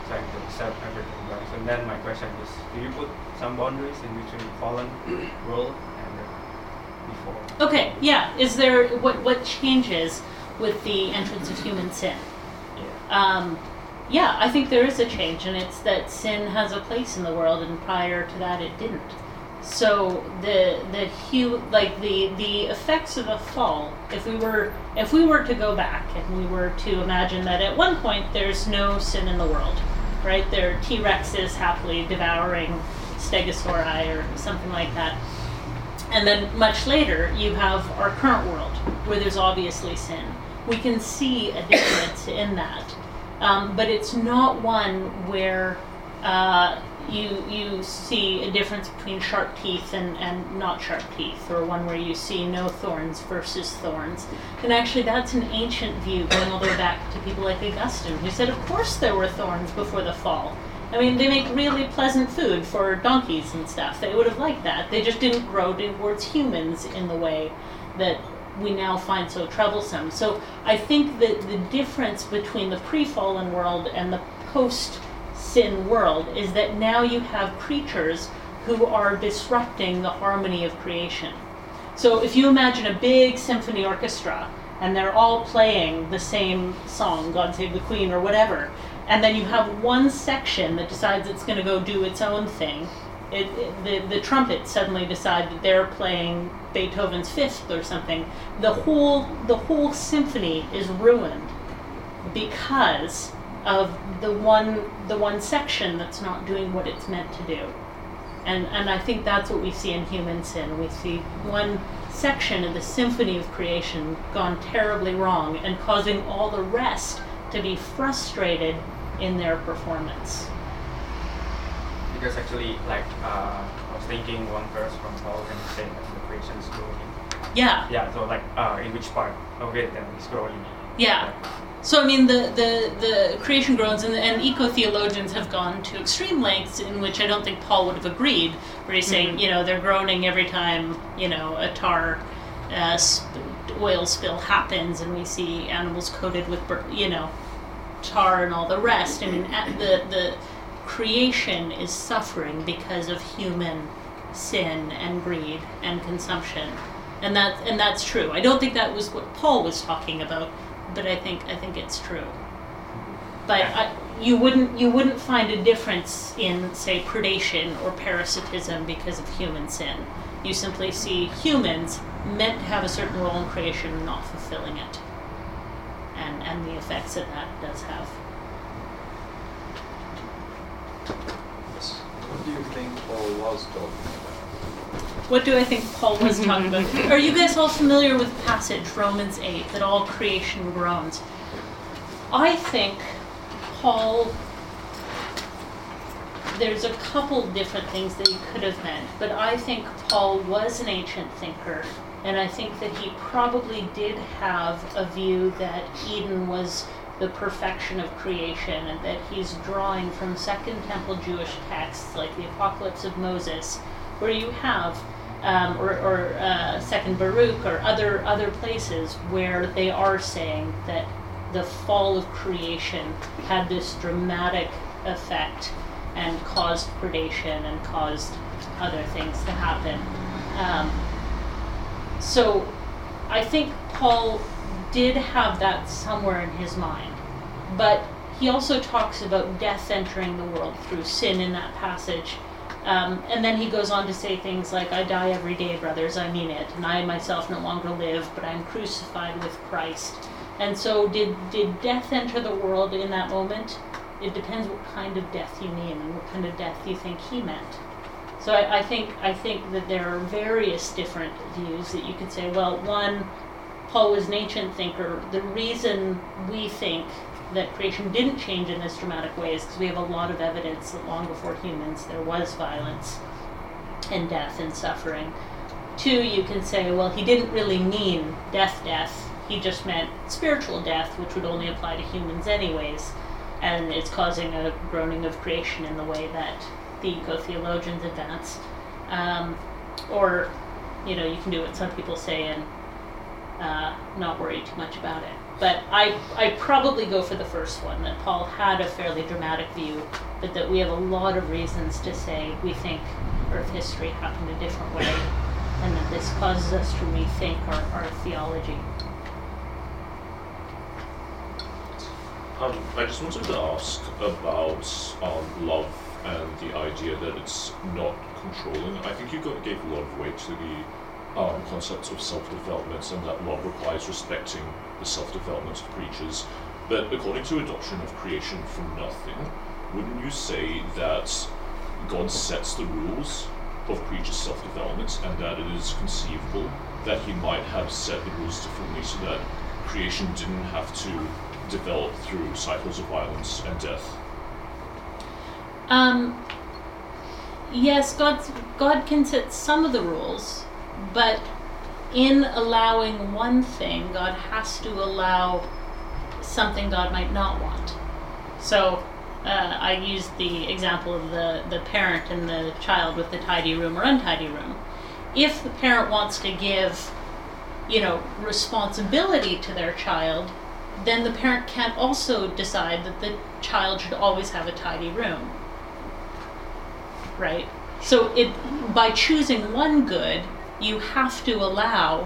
trying to accept everything, right? So then my question is, do you put some boundaries in between the fallen world and the before? Okay, yeah. Is there what what changes with the entrance of human sin? Yeah. Um, yeah, I think there is a change, and it's that sin has a place in the world, and prior to that, it didn't. So the the hue like the the effects of the fall. If we were if we were to go back and we were to imagine that at one point there's no sin in the world, right? There are T-Rexes happily devouring Stegosauri or something like that, and then much later you have our current world where there's obviously sin. We can see a difference in that, um, but it's not one where. Uh, You you see a difference between sharp teeth and, and not sharp teeth, or one where you see no thorns versus thorns. And actually that's an ancient view going all the way back to people like Augustine, who said of course there were thorns before the fall. I mean, they make really pleasant food for donkeys and stuff. They would have liked that. They just didn't grow towards humans in the way that we now find so troublesome. So I think that the difference between the pre-fallen world and the post sin world is that now you have creatures who are disrupting the harmony of creation. So if you imagine a big symphony orchestra and they're all playing the same song, God Save the Queen or whatever, and then you have one section that decides it's going to go do its own thing, it, it, the, the trumpets suddenly decide that they're playing Beethoven's Fifth or something, the whole, the whole symphony is ruined because of the one the one section that's not doing what it's meant to do. And and I think that's what we see in human sin. We see one section of the symphony of creation gone terribly wrong and causing all the rest to be frustrated in their performance. Because actually, like, uh, I was thinking one verse from Paul when he said that the creation is growing. Yeah. Yeah, so like, uh, in which part of it then is growing? Yeah. So, I mean, the, the, the creation groans, and, and eco-theologians have gone to extreme lengths in which I don't think Paul would have agreed, where he's saying, mm-hmm. you know, they're groaning every time, you know, a tar uh, sp- oil spill happens, and we see animals coated with, you know, tar and all the rest. I mean, the, the creation is suffering because of human sin and greed and consumption. And that, and that's true. I don't think that was what Paul was talking about, but I think I think it's true. But I, you wouldn't you wouldn't find a difference in, say, predation or parasitism because of human sin. You simply see humans meant to have a certain role in creation and not fulfilling it, and and the effects that that does have. Yes. What do you think Paul was talking about? What do I think Paul was talking about? Are you guys all familiar with the passage, Romans eight, that all creation groans? I think Paul, there's a couple different things that he could have meant, but I think Paul was an ancient thinker, and I think that he probably did have a view that Eden was the perfection of creation, and that he's drawing from Second Temple Jewish texts like the Apocalypse of Moses, where you have Um, or, or uh, Second Baruch or other other places where they are saying that the fall of creation had this dramatic effect and caused predation and caused other things to happen. Um, so I think Paul did have that somewhere in his mind, but he also talks about death entering the world through sin in that passage. Um, and then he goes on to say things like, I die every day, brothers, I mean it, and I myself no longer live, but I am crucified with Christ. And so did, did death enter the world in that moment? It depends what kind of death you mean and what kind of death you think he meant. So I, I think I think that there are various different views that you could say, well, one, Paul was an ancient thinker. The reason we think that creation didn't change in this dramatic way is because we have a lot of evidence that long before humans there was violence and death and suffering. Two, you can say, well, he didn't really mean death death. He just meant spiritual death, which would only apply to humans anyways, and it's causing a groaning of creation in the way that the eco-theologians advance. Um, or, you know, you can do what some people say and uh, not worry too much about it. But I, I probably go for the first one, that Paul had a fairly dramatic view, but that we have a lot of reasons to say we think Earth history happened a different way, and that this causes us to rethink our, our theology. Um, I just wanted to ask about um, love and the idea that it's not controlling. I think you got, gave a lot of weight to the um, concept of self-development, and that love requires respecting the self-development of creatures. But according to a doctrine of creation from nothing, wouldn't you say that God sets the rules of creatures' self-development, and that it is conceivable that he might have set the rules differently so that creation didn't have to develop through cycles of violence and death? Um, yes, God's, God can set some of the rules, but in allowing one thing, God has to allow something God might not want. So uh, I used the example of the, the parent and the child with the tidy room or untidy room. If the parent wants to give, you know, responsibility to their child, then the parent can't also decide that the child should always have a tidy room. Right? So it, by choosing one good, you have to allow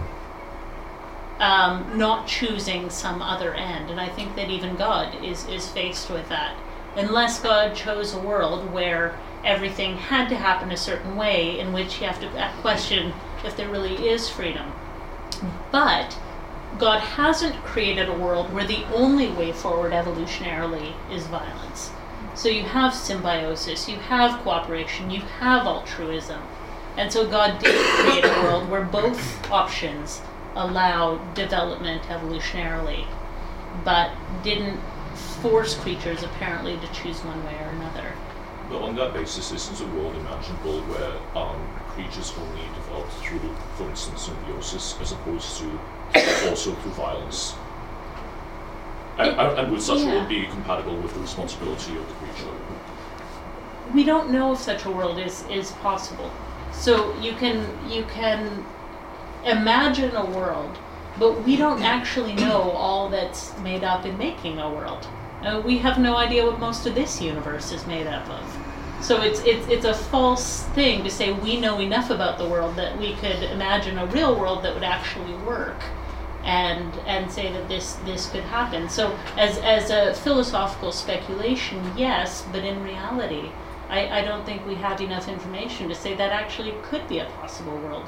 um, not choosing some other end. And I think that even God is, is faced with that. Unless God chose a world where everything had to happen a certain way, in which you have to question if there really is freedom. But God hasn't created a world where the only way forward evolutionarily is violence. So you have symbiosis, you have cooperation, you have altruism. And so God did create a world where both options allow development evolutionarily, but didn't force creatures apparently to choose one way or another. But on that basis, isn't a world imaginable where um, creatures only develop through, for instance, symbiosis, as opposed to also through violence? And, It, and would such yeah. a world be compatible with the responsibility of the creature? We don't know if such a world is, is possible. So you can you can imagine a world, but we don't actually know all that's made up in making a world. Uh, we have no idea what most of this universe is made up of. So it's it's it's a false thing to say we know enough about the world that we could imagine a real world that would actually work, and and say that this this could happen. So as as a philosophical speculation, yes, but in reality, I, I don't think we have enough information to say that actually could be a possible world.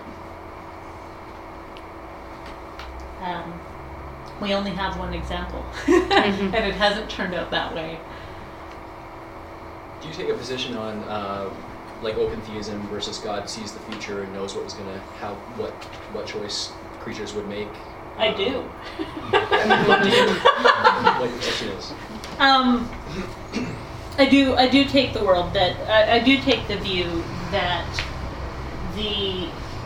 Um, we only have one example, and it hasn't turned out that way. Do you take a position on uh, like open theism versus God sees the future and knows what was gonna how what what choice creatures would make? I um, do. What do you what your position is? Um, I do. I do take the world that I, I do take the view that the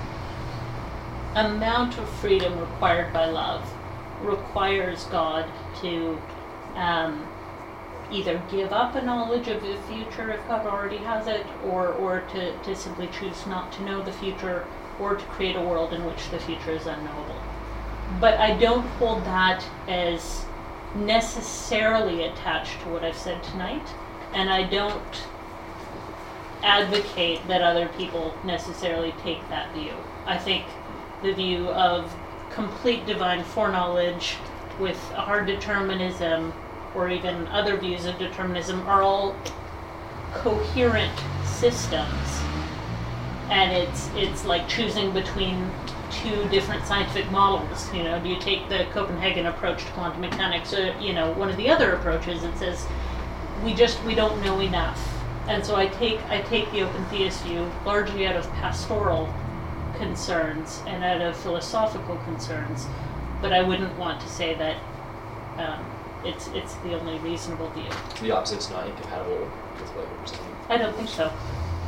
amount of freedom required by love requires God to um, either give up a knowledge of the future if God already has it, or or to, to simply choose not to know the future, or to create a world in which the future is unknowable. But I don't hold that as necessarily attached to what I've said tonight, and I don't advocate that other people necessarily take that view. I think the view of complete divine foreknowledge with a hard determinism, or even other views of determinism, are all coherent systems. And it's it's like choosing between two different scientific models. You know, do you take the Copenhagen approach to quantum mechanics, or, you know, one of the other approaches that says we just we don't know enough. And so I take I take the open theist view largely out of pastoral concerns and out of philosophical concerns, but I wouldn't want to say that um, it's it's the only reasonable view. The opposite's not incompatible with what you're presenting. I don't think so.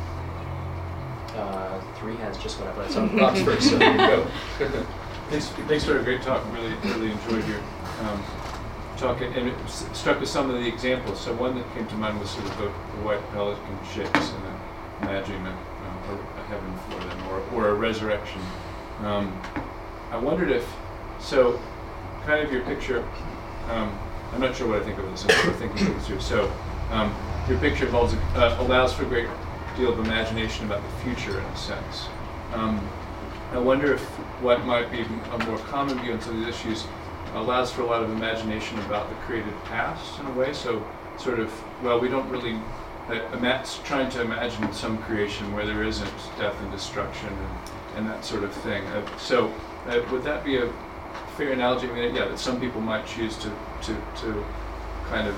Uh, three hands just went up, and I saw Rob's first, so there you go. Thanks, thanks for a great talk. Really, really enjoyed your um, talk, and it s- struck with some of the examples. So one that came to mind was sort of the, the white pelican ships and the imagining a, um, a, a heaven for them, or, or a resurrection. Um, I wondered if, so kind of your picture, um, I'm not sure what I think of this, I'm sort of thinking of this here. So, um, your picture involves, uh, allows for a great deal of imagination about the future in a sense. Um, I wonder if what might be a more common view on some of these issues allows for a lot of imagination about the created past in a way. So, sort of, well, we don't really, uh, ima- trying to imagine some creation where there isn't death and destruction and, and that sort of thing. Uh, so, uh, would that be a fair analogy? I mean, yeah, that some people might choose to, to, to kind of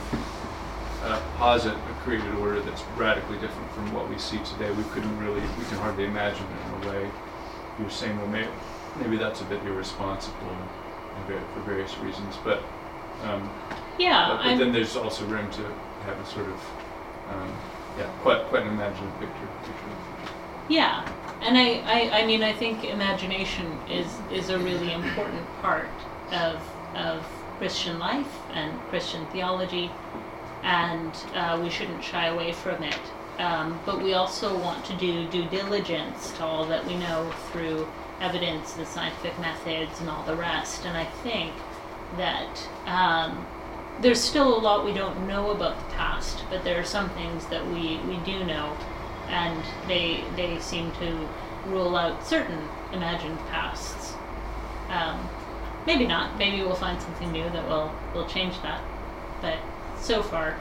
uh, posit a created order that's radically different from what we see today. We couldn't really, we can hardly imagine it in a way. You're saying, well, maybe, maybe that's a bit irresponsible for various reasons, but um, yeah. But, but then there's also room to have a sort of um, yeah, quite quite an imaginative picture. picture. Yeah, and I, I, I mean I think imagination is is a really important part of of Christian life and Christian theology, and uh, we shouldn't shy away from it. Um, but we also want to do due diligence to all that we know through evidence, the scientific methods, and all the rest. And I think that um, there's still a lot we don't know about the past, but there are some things that we, we do know, and they they seem to rule out certain imagined pasts. Um, maybe not. Maybe we'll find something new that will will change that. But so far,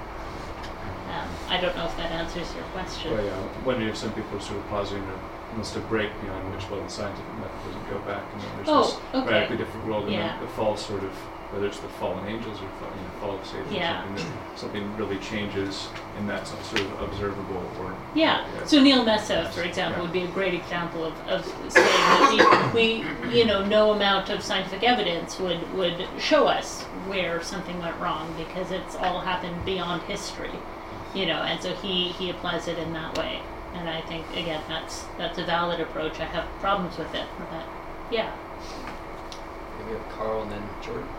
Um, I don't know if that answers your question. Well, yeah, I'm wondering if some people are sort of positing a, almost a break beyond which, well, the scientific method doesn't go back, and then there's Oh, this okay. radically different world, and Yeah. then the fall sort of, whether it's the fallen angels or fall, you know, fall of Satan, Yeah. or something, that something really changes, and that's sort of observable, or Yeah. So Neil Mesa, for example, Yeah. would be a great example of, of saying that we, we, you know, no amount of scientific evidence would, would show us where something went wrong, because it's all happened beyond history. You know, and so he, he applies it in that way. And I think, again, that's that's a valid approach. I have problems with it, but yeah. Maybe we have Carl and then Jordan.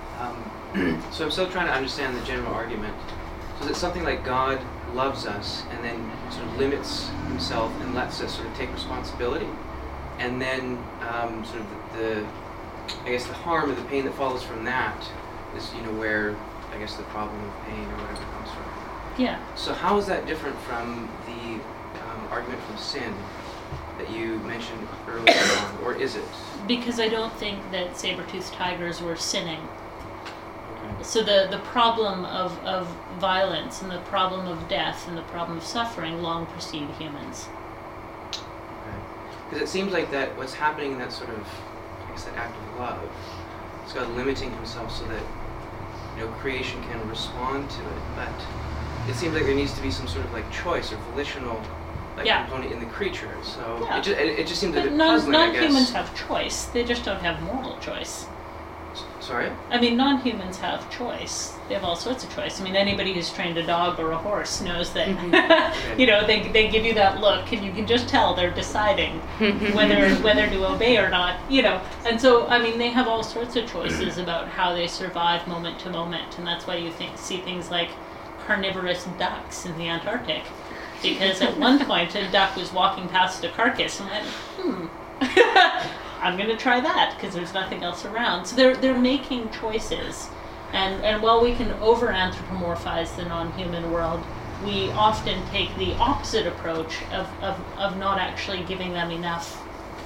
Um, so I'm still trying to understand the general argument. So is it something like God loves us and then sort of limits himself and lets us sort of take responsibility? And then um, sort of the, the, I guess the harm or the pain that follows from that is, you know, where, I guess, the problem of pain or whatever comes from. Yeah. So how is that different from the um, argument from sin that you mentioned earlier on, or is it? Because I don't think that saber-toothed tigers were sinning. Okay. So the, the problem of, of violence and the problem of death and the problem of suffering long precede humans. Because it seems like that what's happening in that sort of, I guess, that act of love, is God limiting himself so that, you know, creation can respond to it, but it seems like there needs to be some sort of like choice or volitional like Yeah. component in the creature. So Yeah. it just it, it just seems a But bit non, puzzling, I guess. non-humans have choice. They just don't have moral choice. S- Sorry? I mean, non-humans have choice. They have all sorts of choice. I mean, anybody who's trained a dog or a horse knows that, Mhm. you know, they, they give you that look and you can just tell they're deciding whether whether to obey or not, you know. And so, I mean, they have all sorts of choices about how they survive moment to moment. And that's why you think see things like carnivorous ducks in the Antarctic. Because at one point a duck was walking past a carcass and went, hmm, I'm going to try that because there's nothing else around. So they're they're making choices. And and while we can over-anthropomorphize the non-human world, we often take the opposite approach of, of, of not actually giving them enough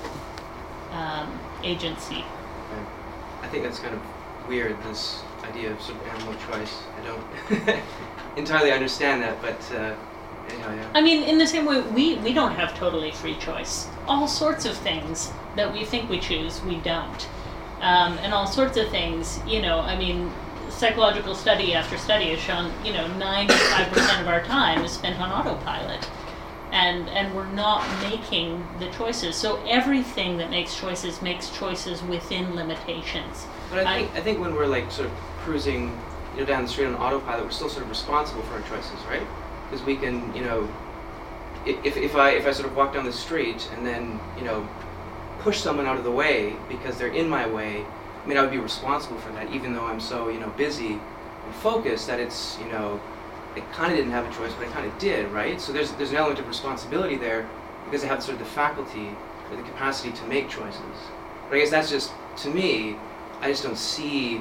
um, agency. I think that's kind of weird, this idea of sort of animal choice. I don't entirely understand that, but uh, anyhow, yeah. I mean, in the same way, we, we don't have totally free choice. All sorts of things that we think we choose, we don't. Um, and all sorts of things, you know, I mean, psychological study after study has shown, you know, ninety-five percent of our time is spent on autopilot. And and we're not making the choices. So everything that makes choices makes choices within limitations. But I think I think when we're like sort of cruising, you know, down the street on autopilot, we're still sort of responsible for our choices, right? Because we can, you know, i- if if I if I sort of walk down the street and then, you know, push someone out of the way because they're in my way, I mean, I would be responsible for that, even though I'm so, you know, busy and focused that it's, you know, I kind of didn't have a choice, but I kind of did, right? So there's there's an element of responsibility there because I have sort of the faculty or the capacity to make choices. But I guess that's just, to me, I just don't see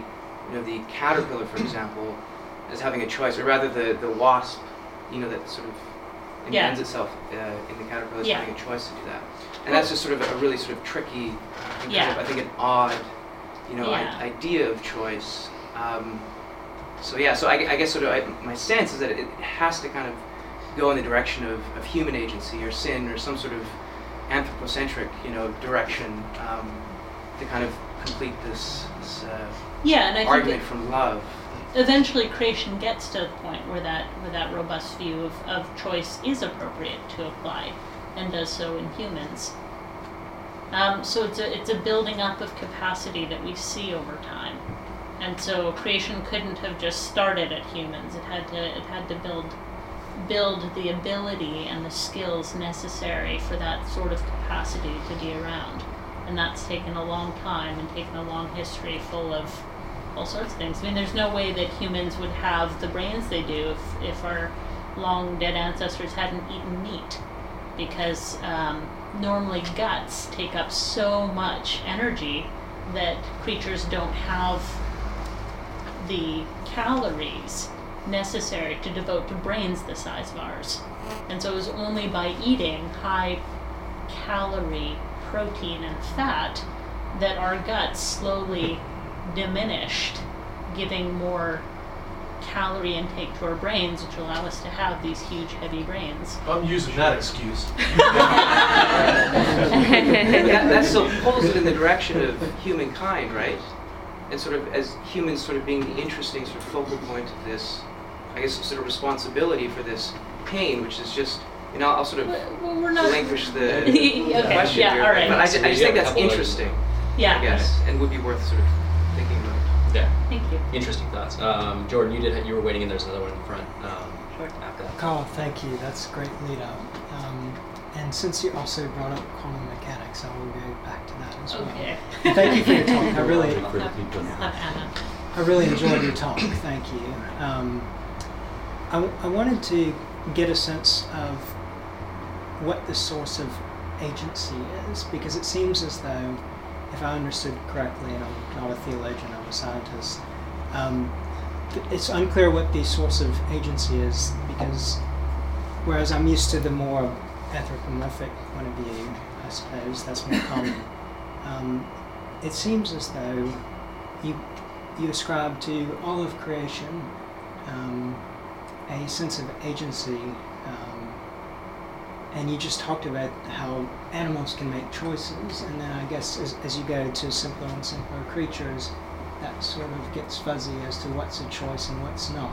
you know, the caterpillar, for example, as having a choice, or rather the, the wasp, you know, that sort of Yeah. embeds itself uh, in the caterpillar as Yeah. having a choice to do that. And that's just sort of a really sort of tricky, and Yeah. kind of, I think, an odd, you know, Yeah. I- idea of choice. Um, so yeah, so I, I guess sort of I, my sense is that it has to kind of go in the direction of, of human agency or sin or some sort of anthropocentric, you know, direction um, to kind of complete this, this uh, Yeah, and I think argument that from love. eventually creation gets to the point where that where that robust view of, of choice is appropriate to apply, and does so in humans. Um, so it's a it's a building up of capacity that we see over time, and so creation couldn't have just started at humans. It had to it had to build build the ability and the skills necessary for that sort of capacity to be around, and that's taken a long time and taken a long history full of all sorts of things. I mean, there's no way that humans would have the brains they do if, if our long dead ancestors hadn't eaten meat, because um, normally guts take up so much energy that creatures don't have the calories necessary to devote to brains the size of ours. And so it was only by eating high calorie protein and fat that our guts slowly diminished, giving more calorie intake to our brains, which allow us to have these huge, heavy brains. I'm using that excuse. that, that still pulls it in the direction of humankind, right? And sort of as humans sort of being the interesting sort of focal point of this, I guess, sort of responsibility for this pain, which is just, you know, I'll sort of Well, we're not. relinquish the, Okay, the question yeah, here. all right. But I, ju- I just think that's Couple of- interesting, Yeah. I guess, and would be worth sort of thinking about. Yeah, Thank you. interesting thoughts. Um, Jordan, you did. You were waiting, and there's another one in front. Um, Sure. After that. Carl, thank you. That's a great lead up. Um, and since you also brought up quantum mechanics, I will go back to that as well. Okay. Thank you for your talk. I really, I'll have, I'll have Anna. I really enjoyed your talk. Thank you. Um, I, w- I wanted to get a sense of what the source of agency is, because it seems as though, if I understood correctly, and I'm not a theologian, I'm a scientist, um, th- it's unclear what the source of agency is, because whereas I'm used to the more anthropomorphic point of view, I suppose, that's more common, um, it seems as though you you ascribe to all of creation um, a sense of agency, um, and you just talked about how animals can make choices, and then I guess as, as you go to simpler and simpler creatures, that sort of gets fuzzy as to what's a choice and what's not.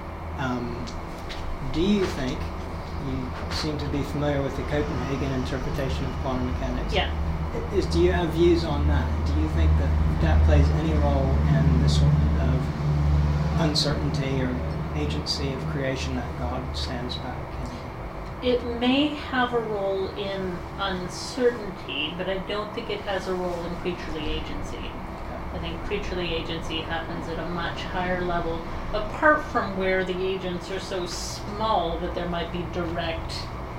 Um, do you think, you seem to be familiar with the Copenhagen interpretation of quantum mechanics, Yeah. is, do you have views on that? Do you think that that plays any role in the sort of uncertainty or agency of creation that God stands back in? It may have a role in uncertainty, but I don't think it has a role in creaturely agency. I think creaturely agency happens at a much higher level, apart from where the agents are so small that there might be direct.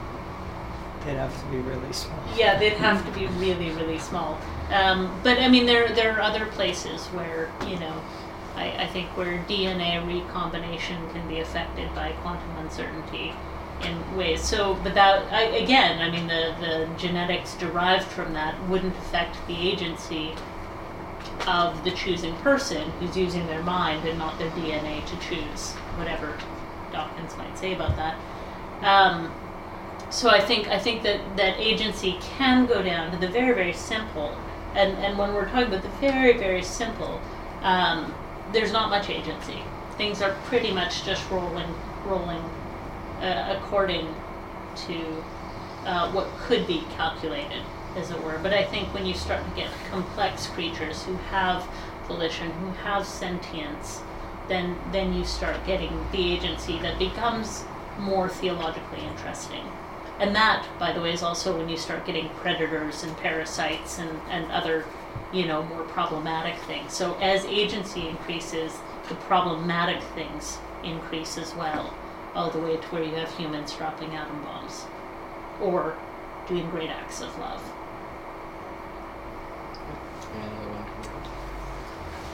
They'd have to be really small. Yeah, they'd have to be really, really small. Um, but I mean, there there are other places where, you know, I, I think where D N A recombination can be affected by quantum uncertainty in ways. So, but that, I, again, I mean, the, the genetics derived from that wouldn't affect the agency of the choosing person who's using their mind and not their D N A to choose, whatever Dawkins might say about that. Um, so I think I think that, that agency can go down to the very, very simple. And, and when we're talking about the very, very simple, um, there's not much agency. Things are pretty much just rolling, rolling uh, according to uh, what could be calculated, as it were. But I think when you start to get complex creatures who have volition, who have sentience, then then you start getting the agency that becomes more theologically interesting. And that, by the way, is also when you start getting predators and parasites and, and other, you know, more problematic things. So as agency increases, the problematic things increase as well, all the way to where you have humans dropping atom bombs or doing great acts of love.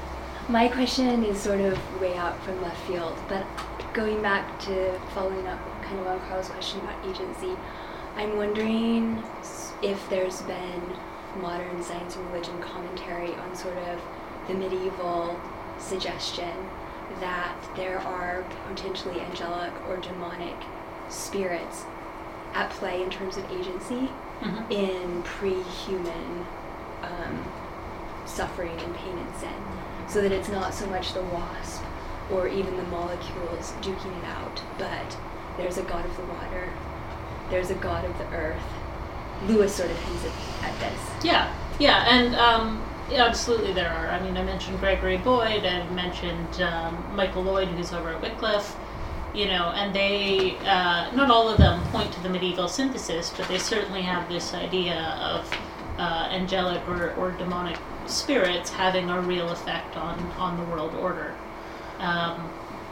My question is sort of way out from left field, but going back to following up kind of on Carl's question about agency, I'm wondering if there's been modern science and religion commentary on sort of the medieval suggestion that there are potentially angelic or demonic spirits at play in terms of agency mm-hmm. in pre-human um, suffering and pain and sin, so that it's not so much the wasp or even the molecules duking it out, but there's a god of the water, there's a god of the earth. Lewis sort of hints at, at this. Yeah, yeah, and um, yeah, absolutely there are. I mean, I mentioned Gregory Boyd, I mentioned um, Michael Lloyd, who's over at Wycliffe, you know, and they, uh, not all of them point to the medieval synthesis, but they certainly have this idea of uh, angelic or, or demonic spirits having a real effect on, on the world order. Um,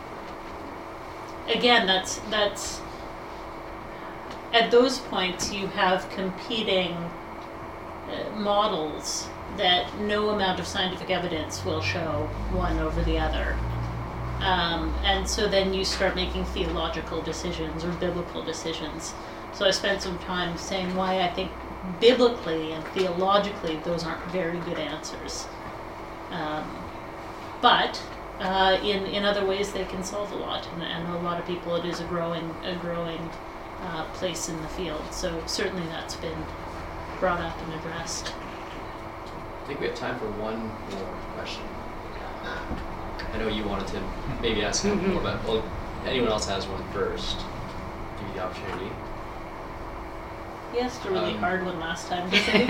again, that's that's at those points you have competing uh, models that no amount of scientific evidence will show one over the other. Um, and so then you start making theological decisions or biblical decisions. So I spent some time saying why I think biblically and theologically those aren't very good answers. Um, but uh, in in other ways they can solve a lot, and, and a lot of people it is a growing a growing uh, place in the field. So certainly that's been brought up and addressed. I think we have time for one more question. I know you wanted to maybe ask him more, but well, anyone else has one first, give you the opportunity. He asked a really um, hard one last time to say.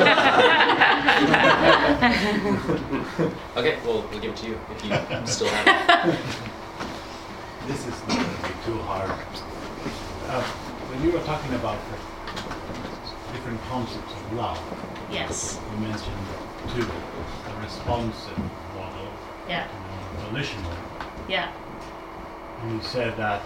Okay, well, we'll give it to you if you still have it. This is not going to be too hard. Uh, when you were talking about the different concepts of love, yes, you mentioned two, the responsive model, yeah, and the volitional. Yeah. And you said that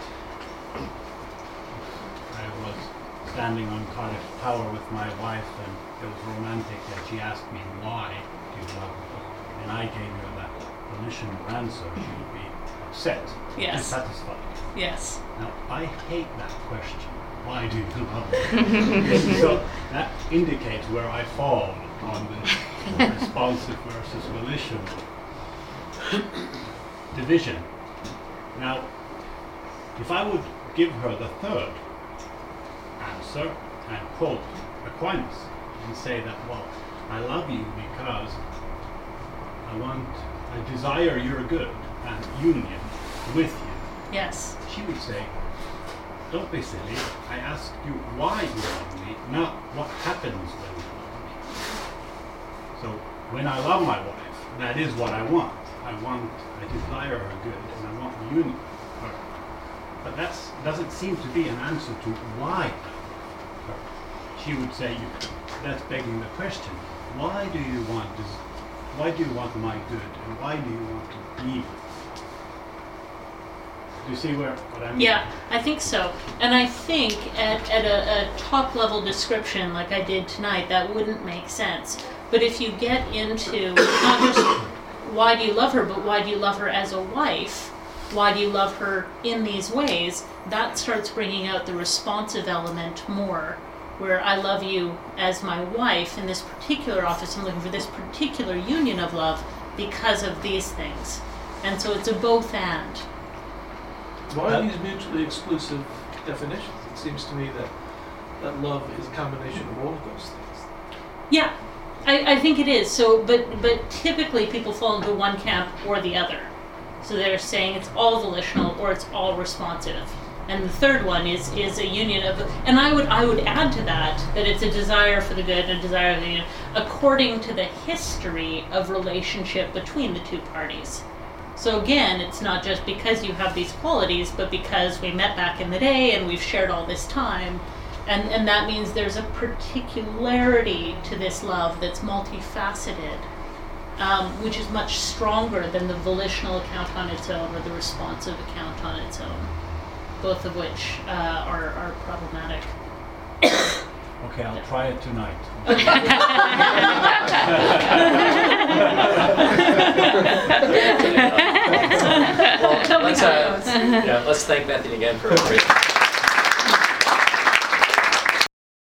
I was standing on Cardiff Tower with my wife, and it was romantic that she asked me, why do you love me? And I gave her that volitional answer. She would be upset, yes, dissatisfied. Yes. Now, I hate that question. Why do you love me? So that indicates where I fall on the responsive versus volitional division. Now, if I would give her the third answer and quote Aquinas and say that, well, I love you because I want, I desire your good and union with you. Yes. She would say, don't be silly. I asked you why you love me, not what happens when you love me. So when I love my wife, that is what I want. I want, I desire her good, and I want union with her. But that doesn't seem to be an answer to why I love her. She would say, you, that's begging the question. Why do you want this? Why do you want my good, and why do you want to be with me? Do you see where what I mean? Yeah, I think so. And I think at, at a, a top level description like I did tonight, that wouldn't make sense. But if you get into not just why do you love her, but why do you love her as a wife, why do you love her in these ways, that starts bringing out the responsive element more, where I love you as my wife in this particular office, I'm looking for this particular union of love because of these things. And so it's a both and. Why are these mutually exclusive definitions? It seems to me that that love is a combination of all of those things. Yeah, I, I think it is. So, but but typically people fall into one camp or the other. So they're saying it's all volitional or it's all responsive. And the third one is is a union of, and I would I would add to that that it's a desire for the good and a desire for the union according to the history of relationship between the two parties. So again, it's not just because you have these qualities, but because we met back in the day and we've shared all this time. And, and that means there's a particularity to this love that's multifaceted, um, which is much stronger than the volitional account on its own or the responsive account on its own, both of which uh, are, are problematic. Okay, I'll try it tonight. Well, let's, uh, yeah, let's thank Bethany again for a great.